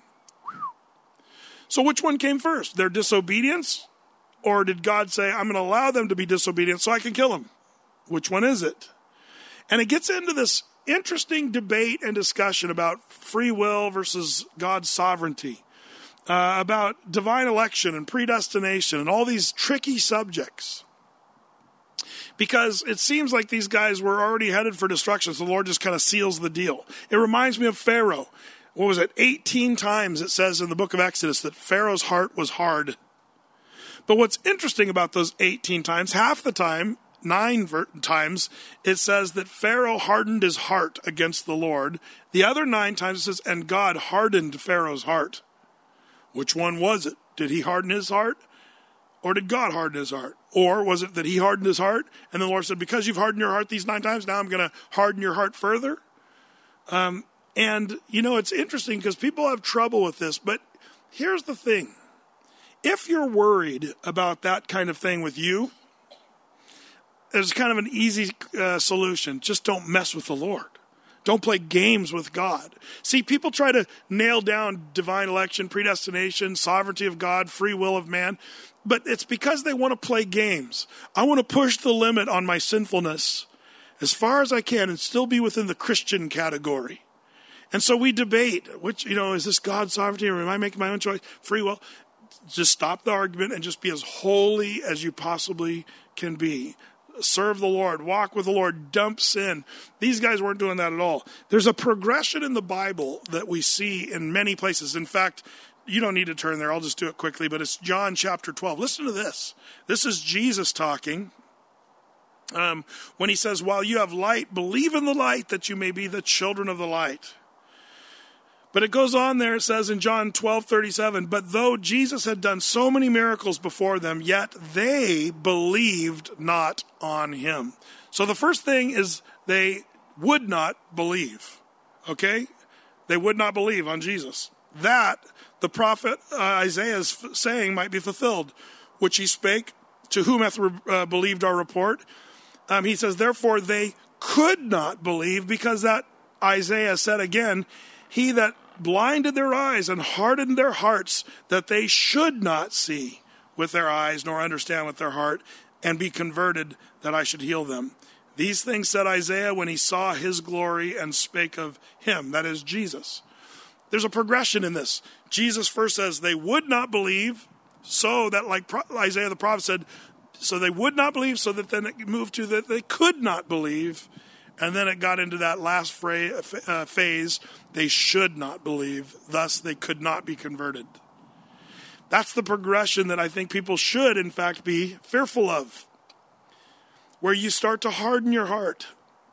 So which one came first? Their disobedience? Or did God say, I'm going to allow them to be disobedient so I can kill them? Which one is it? And it gets into this interesting debate and discussion about free will versus God's sovereignty, uh, about divine election and predestination and all these tricky subjects. Because it seems like these guys were already headed for destruction, so the Lord just kind of seals the deal. It reminds me of Pharaoh. What was it? eighteen times it says in the book of Exodus that Pharaoh's heart was hard. But what's interesting about those eighteen times, half the time, Nine ver- times, it says that Pharaoh hardened his heart against the Lord. The other nine times it says, and God hardened Pharaoh's heart. Which one was it? Did he harden his heart? Or did God harden his heart? Or was it that he hardened his heart and the Lord said, because you've hardened your heart these nine times, now I'm going to harden your heart further? Um, and, you know, it's interesting because people have trouble with this, but here's the thing. If you're worried about that kind of thing with you, there's kind of an easy uh, solution. Just don't mess with the Lord. Don't play games with God. See, people try to nail down divine election, predestination, sovereignty of God, free will of man, but it's because they want to play games. I want to push the limit on my sinfulness as far as I can and still be within the Christian category. And so we debate, which, you know, is this God's sovereignty or am I making my own choice? Free will. Just stop the argument and just be as holy as you possibly can be. Serve the Lord, walk with the Lord, dump sin. These guys weren't doing that at all. There's a progression in the Bible that we see in many places. In fact, you don't need to turn there. I'll just do it quickly, but it's John chapter twelve. Listen to this. This is Jesus talking. Um, when he says, while you have light, believe in the light that you may be the children of the light. But it goes on there, it says in John twelve thirty-seven, but though Jesus had done so many miracles before them, yet they believed not on him. So the first thing is they would not believe, okay? They would not believe on Jesus. That, the prophet uh, Isaiah is f- saying might be fulfilled, which he spake, to whom hath re- uh, believed our report. Um, he says, therefore they could not believe, because that Isaiah said again, he that blinded their eyes and hardened their hearts, that they should not see with their eyes, nor understand with their heart, and be converted, that I should heal them. These things said Isaiah when he saw his glory and spake of him, that is Jesus. There's a progression in this. Jesus first says they would not believe, so that like Isaiah the prophet said, so they would not believe, so that then it moved to that they could not believe. And then it got into that last phase, they should not believe, thus they could not be converted. That's the progression that I think people should, in fact, be fearful of. Where you start to harden your heart.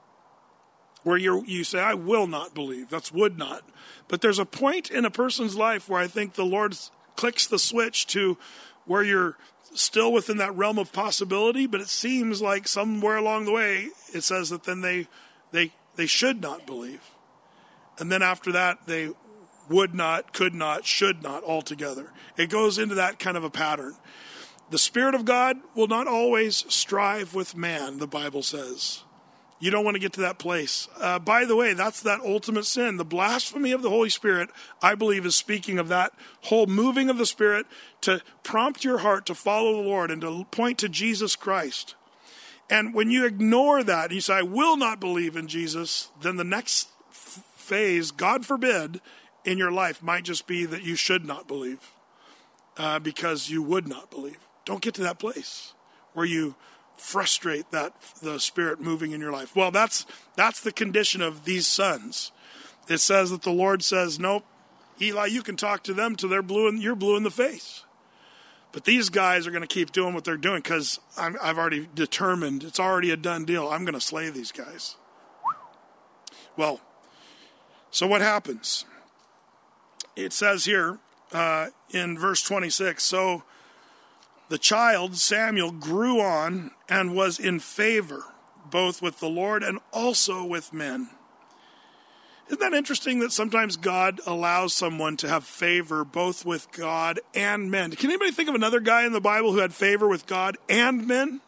Where you you say, I will not believe. That's would not. But there's a point in a person's life where I think the Lord clicks the switch to where you're still within that realm of possibility, but it seems like somewhere along the way it says that then they they they should not believe. And then after that they would not, could not, should not altogether. It goes into that kind of a pattern. The Spirit of God will not always strive with man, the Bible says. You don't want to get to that place. Uh, by the way, that's that ultimate sin. The blasphemy of the Holy Spirit, I believe, is speaking of that whole moving of the Spirit to prompt your heart to follow the Lord and to point to Jesus Christ. And when you ignore that, you say, I will not believe in Jesus, then the next f- phase, God forbid, in your life might just be that you should not believe uh, because you would not believe. Don't get to that place where you frustrate that the Spirit moving in your life. Well, that's that's the condition of these sons. It says that the Lord says, nope, Eli, you can talk to them till they're blue and you're blue in the face. But these guys are going to keep doing what they're doing because I've already determined, it's already a done deal. I'm going to slay these guys. Well, so what happens? It says here uh, in verse twenty-six, so the child, Samuel, grew on and was in favor, both with the Lord and also with men. Isn't that interesting that sometimes God allows someone to have favor both with God and men? Can anybody think of another guy in the Bible who had favor with God and men?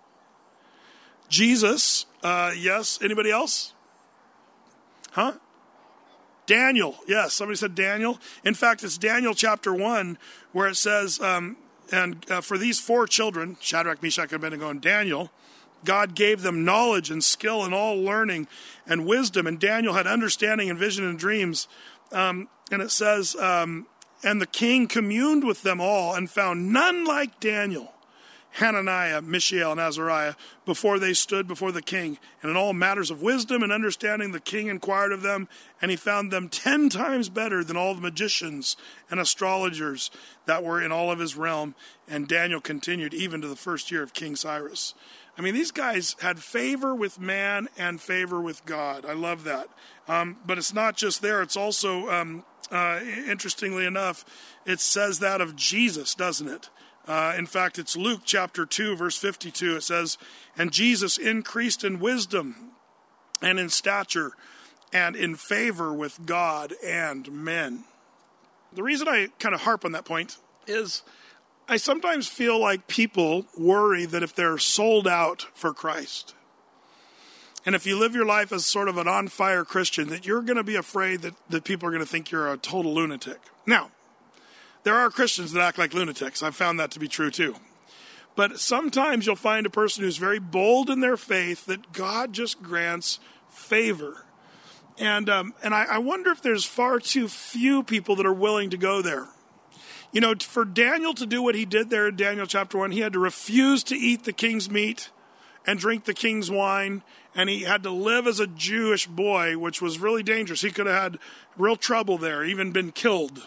Jesus, uh, yes. Anybody else? Huh? Daniel, yes. Somebody said Daniel. In fact, it's Daniel chapter one where it says, um, and uh, for these four children, Shadrach, Meshach, Abednego, and Daniel, God gave them knowledge and skill and all learning and wisdom. And Daniel had understanding and vision and dreams. Um, and it says, um, and the king communed with them all and found none like Daniel, Hananiah, Mishael, and Azariah, before they stood before the king. And in all matters of wisdom and understanding, the king inquired of them, and he found them ten times better than all the magicians and astrologers that were in all of his realm. And Daniel continued even to the first year of King Cyrus. I mean, these guys had favor with man and favor with God. I love that. Um, but it's not just there. It's also, um, uh, interestingly enough, it says that of Jesus, doesn't it? Uh, in fact, it's Luke chapter two, verse fifty-two. It says, "And Jesus increased in wisdom and in stature and in favor with God and men." The reason I kind of harp on that point is I sometimes feel like people worry that if they're sold out for Christ, and if you live your life as sort of an on-fire Christian, that you're going to be afraid that, that people are going to think you're a total lunatic. Now, there are Christians that act like lunatics. I've found that to be true too. But sometimes you'll find a person who's very bold in their faith that God just grants favor. And um, and I, I wonder if there's far too few people that are willing to go there. You know, for Daniel to do what he did there in Daniel chapter one, he had to refuse to eat the king's meat and drink the king's wine, and he had to live as a Jewish boy, which was really dangerous. He could have had real trouble there, even been killed.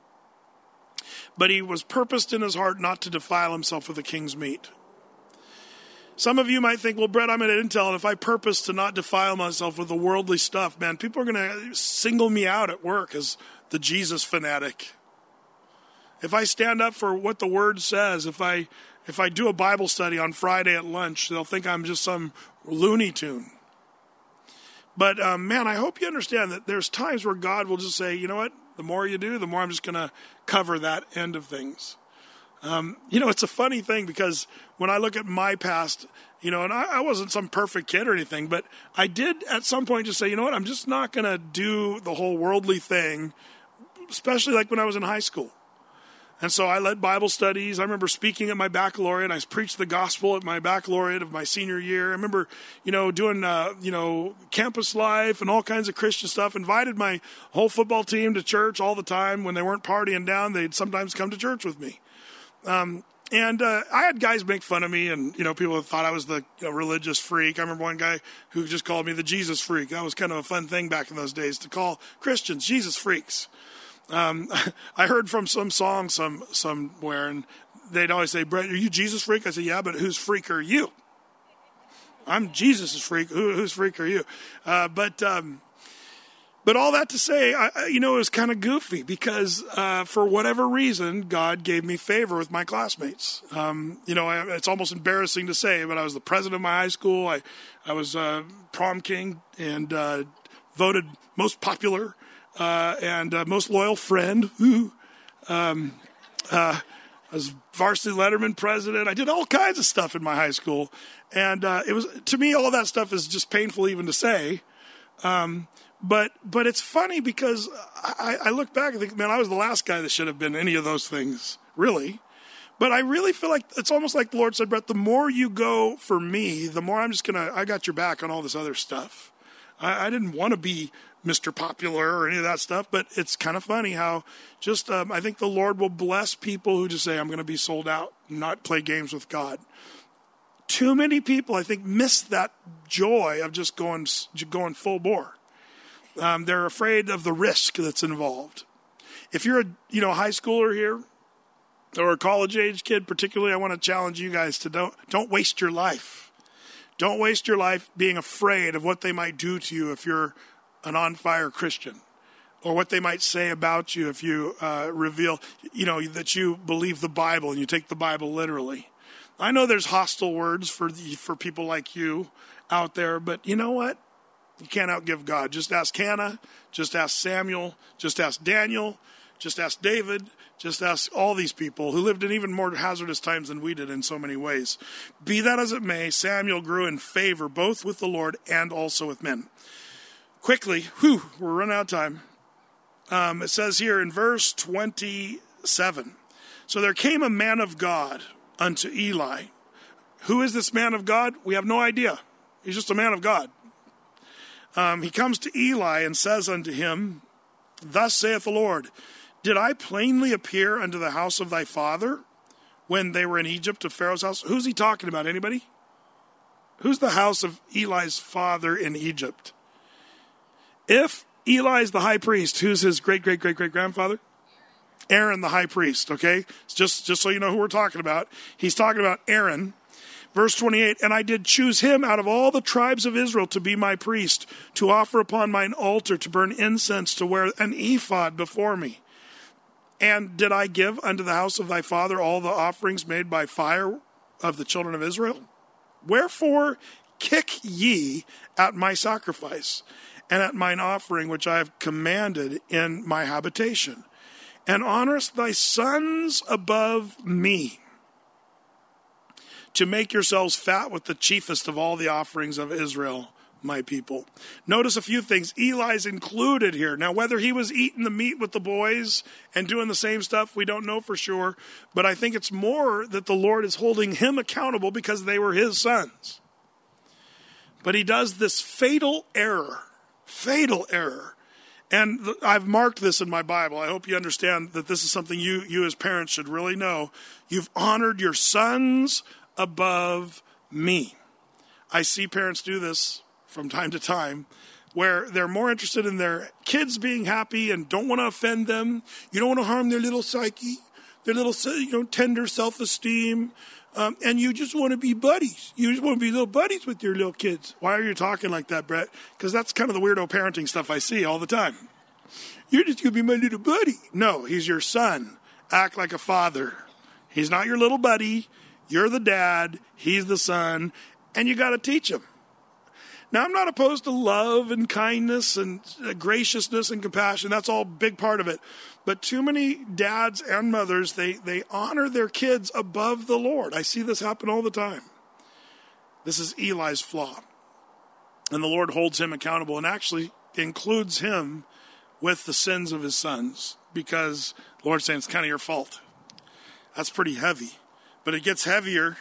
But he was purposed in his heart not to defile himself with the king's meat. Some of you might think, well, Brett, I'm at Intel, and if I purpose to not defile myself with the worldly stuff, man, people are going to single me out at work as the Jesus fanatic. If I stand up for what the Word says, if I if I do a Bible study on Friday at lunch, they'll think I'm just some Looney Tune. But, um, man, I hope you understand that there's times where God will just say, you know what, the more you do, the more I'm just going to cover that end of things. Um, you know, it's a funny thing because when I look at my past, you know, and I, I wasn't some perfect kid or anything, but I did at some point just say, you know what, I'm just not going to do the whole worldly thing, especially like when I was in high school. And so I led Bible studies. I remember speaking at my baccalaureate. I preached the gospel at my baccalaureate of my senior year. I remember, you know, doing, uh, you know, campus life and all kinds of Christian stuff. Invited my whole football team to church all the time. When they weren't partying down, they'd sometimes come to church with me. Um, and uh, I had guys make fun of me, and, you know, people thought I was the you know, religious freak. I remember one guy who just called me the Jesus freak. That was kind of a fun thing back in those days, to call Christians Jesus freaks. Um, I heard from some song some somewhere, and they'd always say, Brett, are you Jesus freak? I said, yeah, but whose freak are you? I'm Jesus' freak. Who, whose freak are you? Uh, but um, but all that to say, I, you know, it was kind of goofy because uh, for whatever reason, God gave me favor with my classmates. Um, you know, I, it's almost embarrassing to say, but I was the president of my high school. I, I was uh, prom king and uh, voted most popular. Uh, and uh, most loyal friend. Ooh. Um, uh, I was varsity letterman president. I did all kinds of stuff in my high school, and uh, it was to me all that stuff is just painful even to say. Um, but but it's funny because I, I look back and think, man, I was the last guy that should have been any of those things, really. But I really feel like it's almost like the Lord said, Brett, the more you go for me, the more I'm just gonna. I got your back on all this other stuff. I, I didn't want to be Mister Popular or any of that stuff, but it's kind of funny how just um, I think the Lord will bless people who just say, I'm going to be sold out, not play games with God. Too many people, I think, miss that joy of just going going full bore. Um, they're afraid of the risk that's involved. If you're a you know high schooler here or a college age kid, particularly, I want to challenge you guys to don't don't waste your life. Don't waste your life being afraid of what they might do to you if you're an on-fire Christian, or what they might say about you if you uh, reveal, you know, that you believe the Bible and you take the Bible literally. I know there's hostile words for the, for people like you out there, but you know what? You can't outgive God. Just ask Hannah, just ask Samuel, just ask Daniel, just ask David, just ask all these people who lived in even more hazardous times than we did in so many ways. Be that as it may, Samuel grew in favor both with the Lord and also with men. Quickly, whew, we're running out of time. Um, it says here in verse twenty-seven, so there came a man of God unto Eli. Who is this man of God? We have no idea. He's just a man of God. Um, he comes to Eli and says unto him, Thus saith the Lord, did I plainly appear unto the house of thy father when they were in Egypt of Pharaoh's house? Who's he talking about? Anybody? Who's the house of Eli's father in Egypt? If Eli is the high priest, who's his great-great-great-great-grandfather? Aaron, the high priest, okay? Just, just so you know who we're talking about. He's talking about Aaron. Verse twenty-eight, and I did choose him out of all the tribes of Israel to be my priest, to offer upon mine altar, to burn incense, to wear an ephod before me. And did I give unto the house of thy father all the offerings made by fire of the children of Israel? Wherefore kick ye at my sacrifice, and at mine offering which I have commanded in my habitation, and honorest thy sons above me, to make yourselves fat with the chiefest of all the offerings of Israel, my people. Notice a few things. Eli's included here. Now, whether he was eating the meat with the boys and doing the same stuff, we don't know for sure. But I think it's more that the Lord is holding him accountable because they were his sons. But he does this fatal error, fatal error. And th- I've marked this in my Bible. I hope you understand that this is something you, you as parents should really know. You've honored your sons above me. I see parents do this from time to time, where they're more interested in their kids being happy and don't want to offend them. You don't want to harm their little psyche, their little, you know, tender self-esteem, um, and you just want to be buddies. You just want to be little buddies with your little kids. Why are you talking like that, Brett? Because that's kind of the weirdo parenting stuff I see all the time. You're just going to be my little buddy. No, he's your son. Act like a father. He's not your little buddy. You're the dad. He's the son. And you got to teach him. Now, I'm not opposed to love and kindness and graciousness and compassion. That's all a big part of it. But too many dads and mothers, they, they honor their kids above the Lord. I see this happen all the time. This is Eli's flaw. And the Lord holds him accountable and actually includes him with the sins of his sons, because the Lord's saying it's kind of your fault. That's pretty heavy. But it gets heavier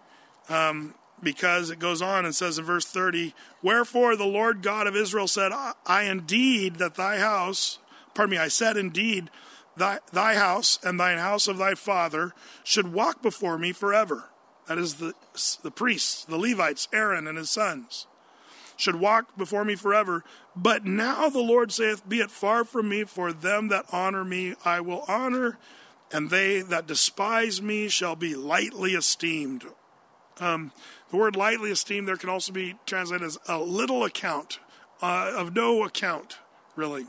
um, because it goes on and says in verse thirty, wherefore the Lord God of Israel said, I, I indeed that thy house, pardon me, I said indeed thy, thy house and thine house of thy father should walk before me forever. That is the, the priests, the Levites, Aaron and his sons, should walk before me forever. But now the Lord saith, be it far from me, for them that honor me I will honor, and they that despise me shall be lightly esteemed. Um, the word lightly esteemed there can also be translated as a little account, uh, of no account, really.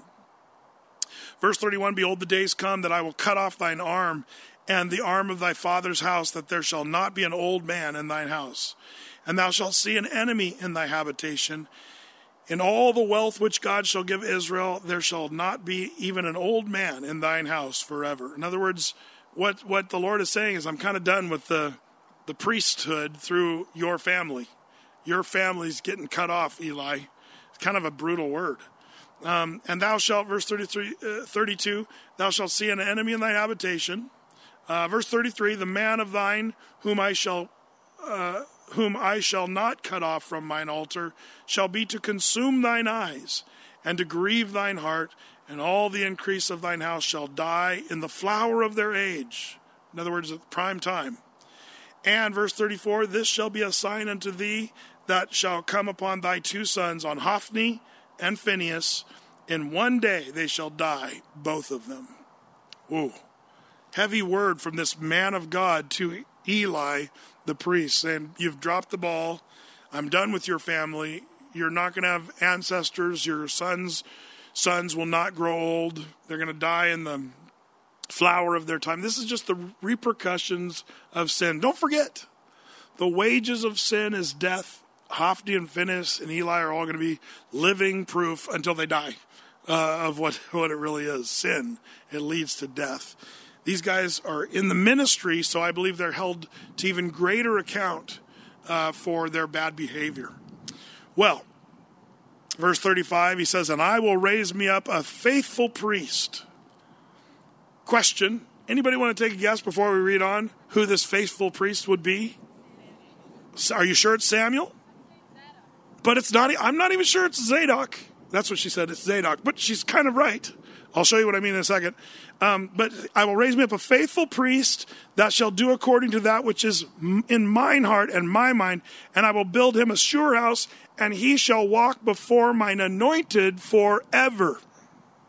Verse thirty-one, behold, the days come that I will cut off thine arm and the arm of thy father's house, that there shall not be an old man in thine house. And thou shalt see an enemy in thy habitation. In all the wealth which God shall give Israel, there shall not be even an old man in thine house forever. In other words, what, what the Lord is saying is, I'm kind of done with the, the priesthood through your family. Your family's getting cut off, Eli. It's kind of a brutal word. Um, and thou shalt, verse thirty-three, uh, thirty-two, thou shalt see an enemy in thy habitation. Uh, verse thirty-three, the man of thine whom I shall... Uh, whom I shall not cut off from mine altar, shall be to consume thine eyes, and to grieve thine heart, and all the increase of thine house shall die in the flower of their age. In other words, at the prime time. And verse thirty-four, this shall be a sign unto thee that shall come upon thy two sons, on Hophni and Phinehas. In one day they shall die, both of them. Ooh. Heavy word from this man of God to Eli, the priest, saying, you've dropped the ball. I'm done with your family. You're not going to have ancestors. Your sons sons will not grow old. They're going to die in the flower of their time. This is just the repercussions of sin. Don't forget, the wages of sin is death. Hophni and Phinehas and Eli are all going to be living proof until they die uh, of what, what it really is. Sin. It leads to death. These guys are in the ministry, so I believe they're held to even greater account uh, for their bad behavior. Well, verse thirty-five, he says, and I will raise me up a faithful priest. Question, anybody want to take a guess before we read on who this faithful priest would be? Are you sure it's Samuel? But it's not, I'm not even sure it's Zadok. That's what she said, it's Zadok. But she's kind of right. I'll show you what I mean in a second. Um, but I will raise me up a faithful priest that shall do according to that which is in mine heart and my mind. And I will build him a sure house, and he shall walk before mine anointed forever.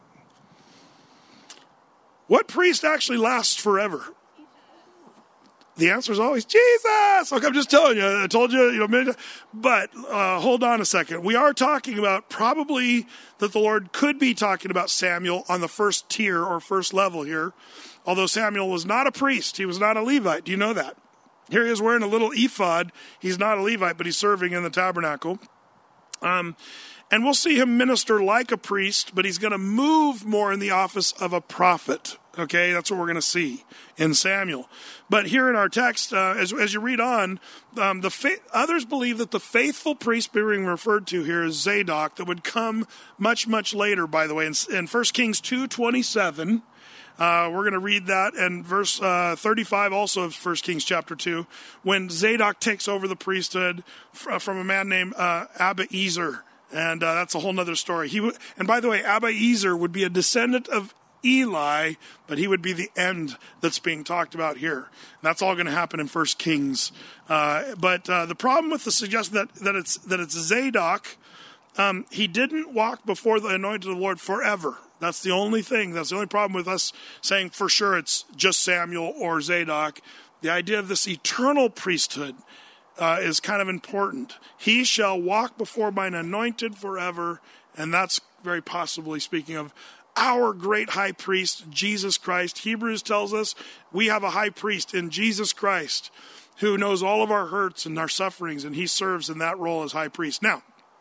What priest actually lasts forever? The answer is always Jesus. Like I'm just telling you, I told you, you know, many times. But uh, hold on a second. We are talking about probably that the Lord could be talking about Samuel on the first tier or first level here. Although Samuel was not a priest. He was not a Levite. Do you know that? Here he is wearing a little ephod. He's not a Levite, but he's serving in the tabernacle. Um, and we'll see him minister like a priest, but he's going to move more in the office of a prophet. Okay, that's what we're going to see in Samuel. But here in our text, uh, as, as you read on, um, the fa- others believe that the faithful priest being referred to here is Zadok, that would come much, much later, by the way. In, in First Kings two twenty-seven, uh, we're going to read that, and verse uh, thirty-five also of First Kings chapter two, when Zadok takes over the priesthood f- from a man named uh, Abiezer. And uh, that's a whole other story. He w- And by the way, Abiezer would be a descendant of Eli, but he would be the end that's being talked about here. And that's all going to happen in First Kings. Uh, but uh, the problem with the suggestion that, that it's that it's Zadok, um, he didn't walk before the anointed of the Lord forever. That's the only thing. That's the only problem with us saying for sure it's just Samuel or Zadok. The idea of this eternal priesthood uh, is kind of important. He shall walk before mine anointed forever, and that's very possibly speaking of our great high priest, Jesus Christ. Hebrews tells us we have a high priest in Jesus Christ who knows all of our hurts and our sufferings, and he serves in that role as high priest. Now,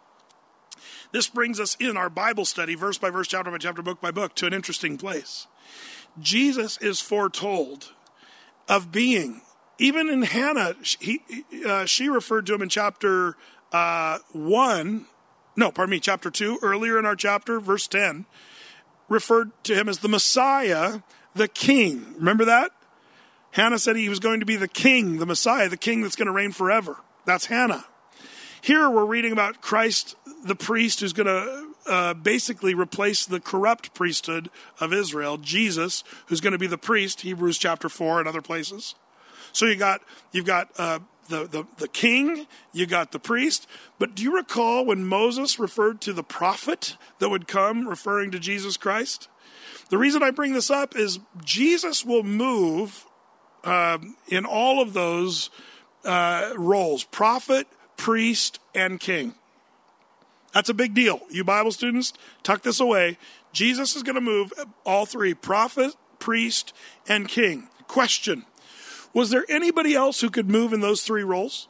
this brings us in our Bible study, verse by verse, chapter by chapter, book by book, to an interesting place. Jesus is foretold of being, even in Hannah, he, uh, she referred to him in chapter uh, one, no, pardon me, chapter two, earlier in our chapter, verse ten, referred to him as the Messiah, the King. Remember that? Hannah said he was going to be the King, the Messiah, the King that's going to reign forever. That's Hannah. Here we're reading about Christ, the priest, who's going to uh, basically replace the corrupt priesthood of Israel. Jesus, who's going to be the priest, Hebrews chapter four and other places. So you got, you've got uh, the, the, the king, you got the priest. But do you recall when Moses referred to the prophet that would come, referring to Jesus Christ? The reason I bring this up is Jesus will move uh, in all of those uh, roles, prophet, priest, and king. That's a big deal. You Bible students, tuck this away. Jesus is going to move all three, prophet, priest, and king. Question: was there anybody else who could move in those three roles?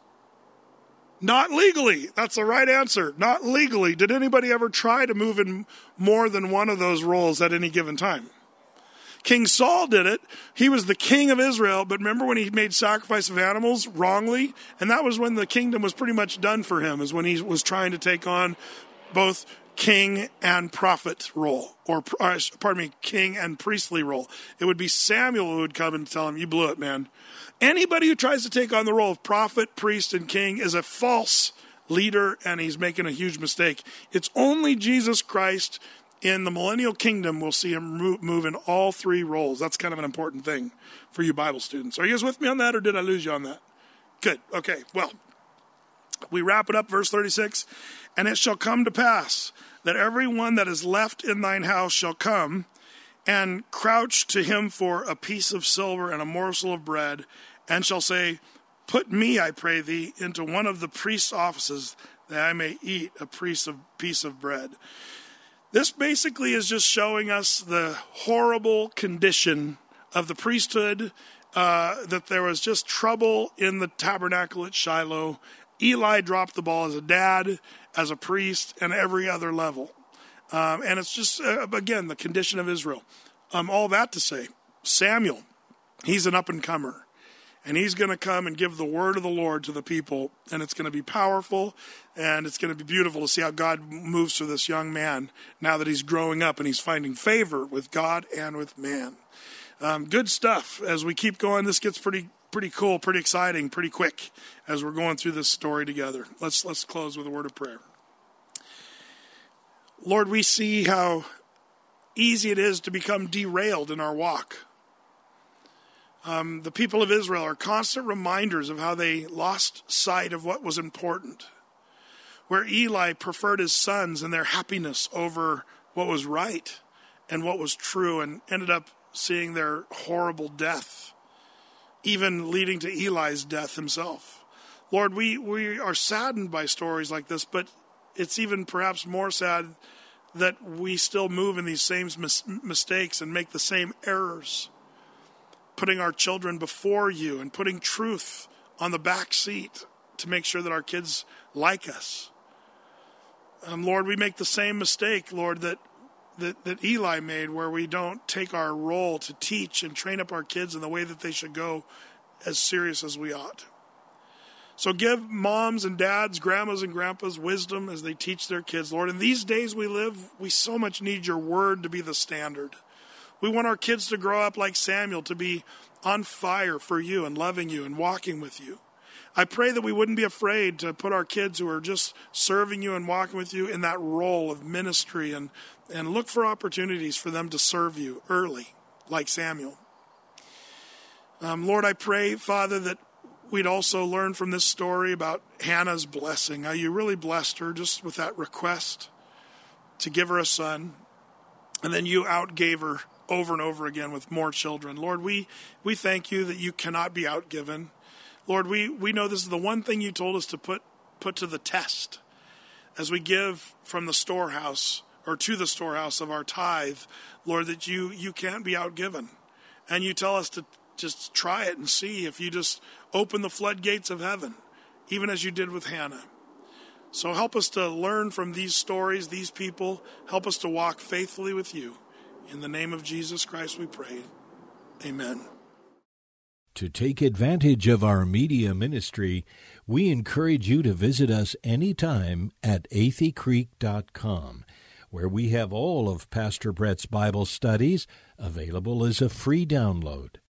Not legally. That's the right answer. Not legally. Did anybody ever try to move in more than one of those roles at any given time? King Saul did it. He was the king of Israel, but remember when he made sacrifice of animals wrongly? And that was when the kingdom was pretty much done for him, is when he was trying to take on both king and prophet role, or uh, pardon me, king and priestly role. It would be Samuel who would come and tell him, you blew it, man. Anybody who tries to take on the role of prophet, priest, and king is a false leader, and he's making a huge mistake. It's only Jesus Christ in the millennial kingdom we'll see him move in all three roles. That's kind of an important thing for you Bible students. Are you guys with me on that, or did I lose you on that? Good. Okay, well, we wrap it up, verse thirty-six. And it shall come to pass that every one that is left in thine house shall come and crouch to him for a piece of silver and a morsel of bread, and shall say, put me, I pray thee, into one of the priest's offices, that I may eat a piece of, piece of bread. This basically is just showing us the horrible condition of the priesthood, uh, that there was just trouble in the tabernacle at Shiloh. Eli dropped the ball as a dad, as a priest, and every other level. Um, and it's just, uh, again, the condition of Israel. Um, all that to say, Samuel, he's an up-and-comer. And he's going to come and give the word of the Lord to the people. And it's going to be powerful. And it's going to be beautiful to see how God moves through this young man now that he's growing up and he's finding favor with God and with man. Um, good stuff. As we keep going, this gets pretty pretty cool, pretty exciting, pretty quick as we're going through this story together. Let's, let's close with a word of prayer. Lord, we see how easy it is to become derailed in our walk. Um, the people of Israel are constant reminders of how they lost sight of what was important. Where Eli preferred his sons and their happiness over what was right and what was true, and ended up seeing their horrible death. even leading to Eli's death himself. Lord, we, we are saddened by stories like this, but it's even perhaps more sad that we still move in these same mis- mistakes and make the same errors, putting our children before you and putting truth on the back seat to make sure that our kids like us. Um, Lord, we make the same mistake, Lord, that, that that Eli made, where we don't take our role to teach and train up our kids in the way that they should go as serious as we ought. So give moms and dads, grandmas and grandpas wisdom as they teach their kids, Lord. In these days we live, we so much need your word to be the standard. We want our kids to grow up like Samuel, to be on fire for you and loving you and walking with you. I pray that we wouldn't be afraid to put our kids who are just serving you and walking with you in that role of ministry, and, and look for opportunities for them to serve you early, like Samuel. Um, Lord, I pray, Father, that we'd also learn from this story about Hannah's blessing, how you really blessed her just with that request to give her a son, and then you outgave her over and over again with more children. Lord, we, we thank you that you cannot be outgiven. Lord, we, we know this is the one thing you told us to put put to the test as we give from the storehouse, or to the storehouse of our tithe, Lord, that you, you can't be outgiven. And you tell us to just try it and see if you just open the floodgates of heaven, even as you did with Hannah. So help us to learn from these stories, these people. Help us to walk faithfully with you. In the name of Jesus Christ we pray. Amen. To take advantage of our media ministry, we encourage you to visit us anytime at athey creek dot com, where we have all of Pastor Brett's Bible studies available as a free download.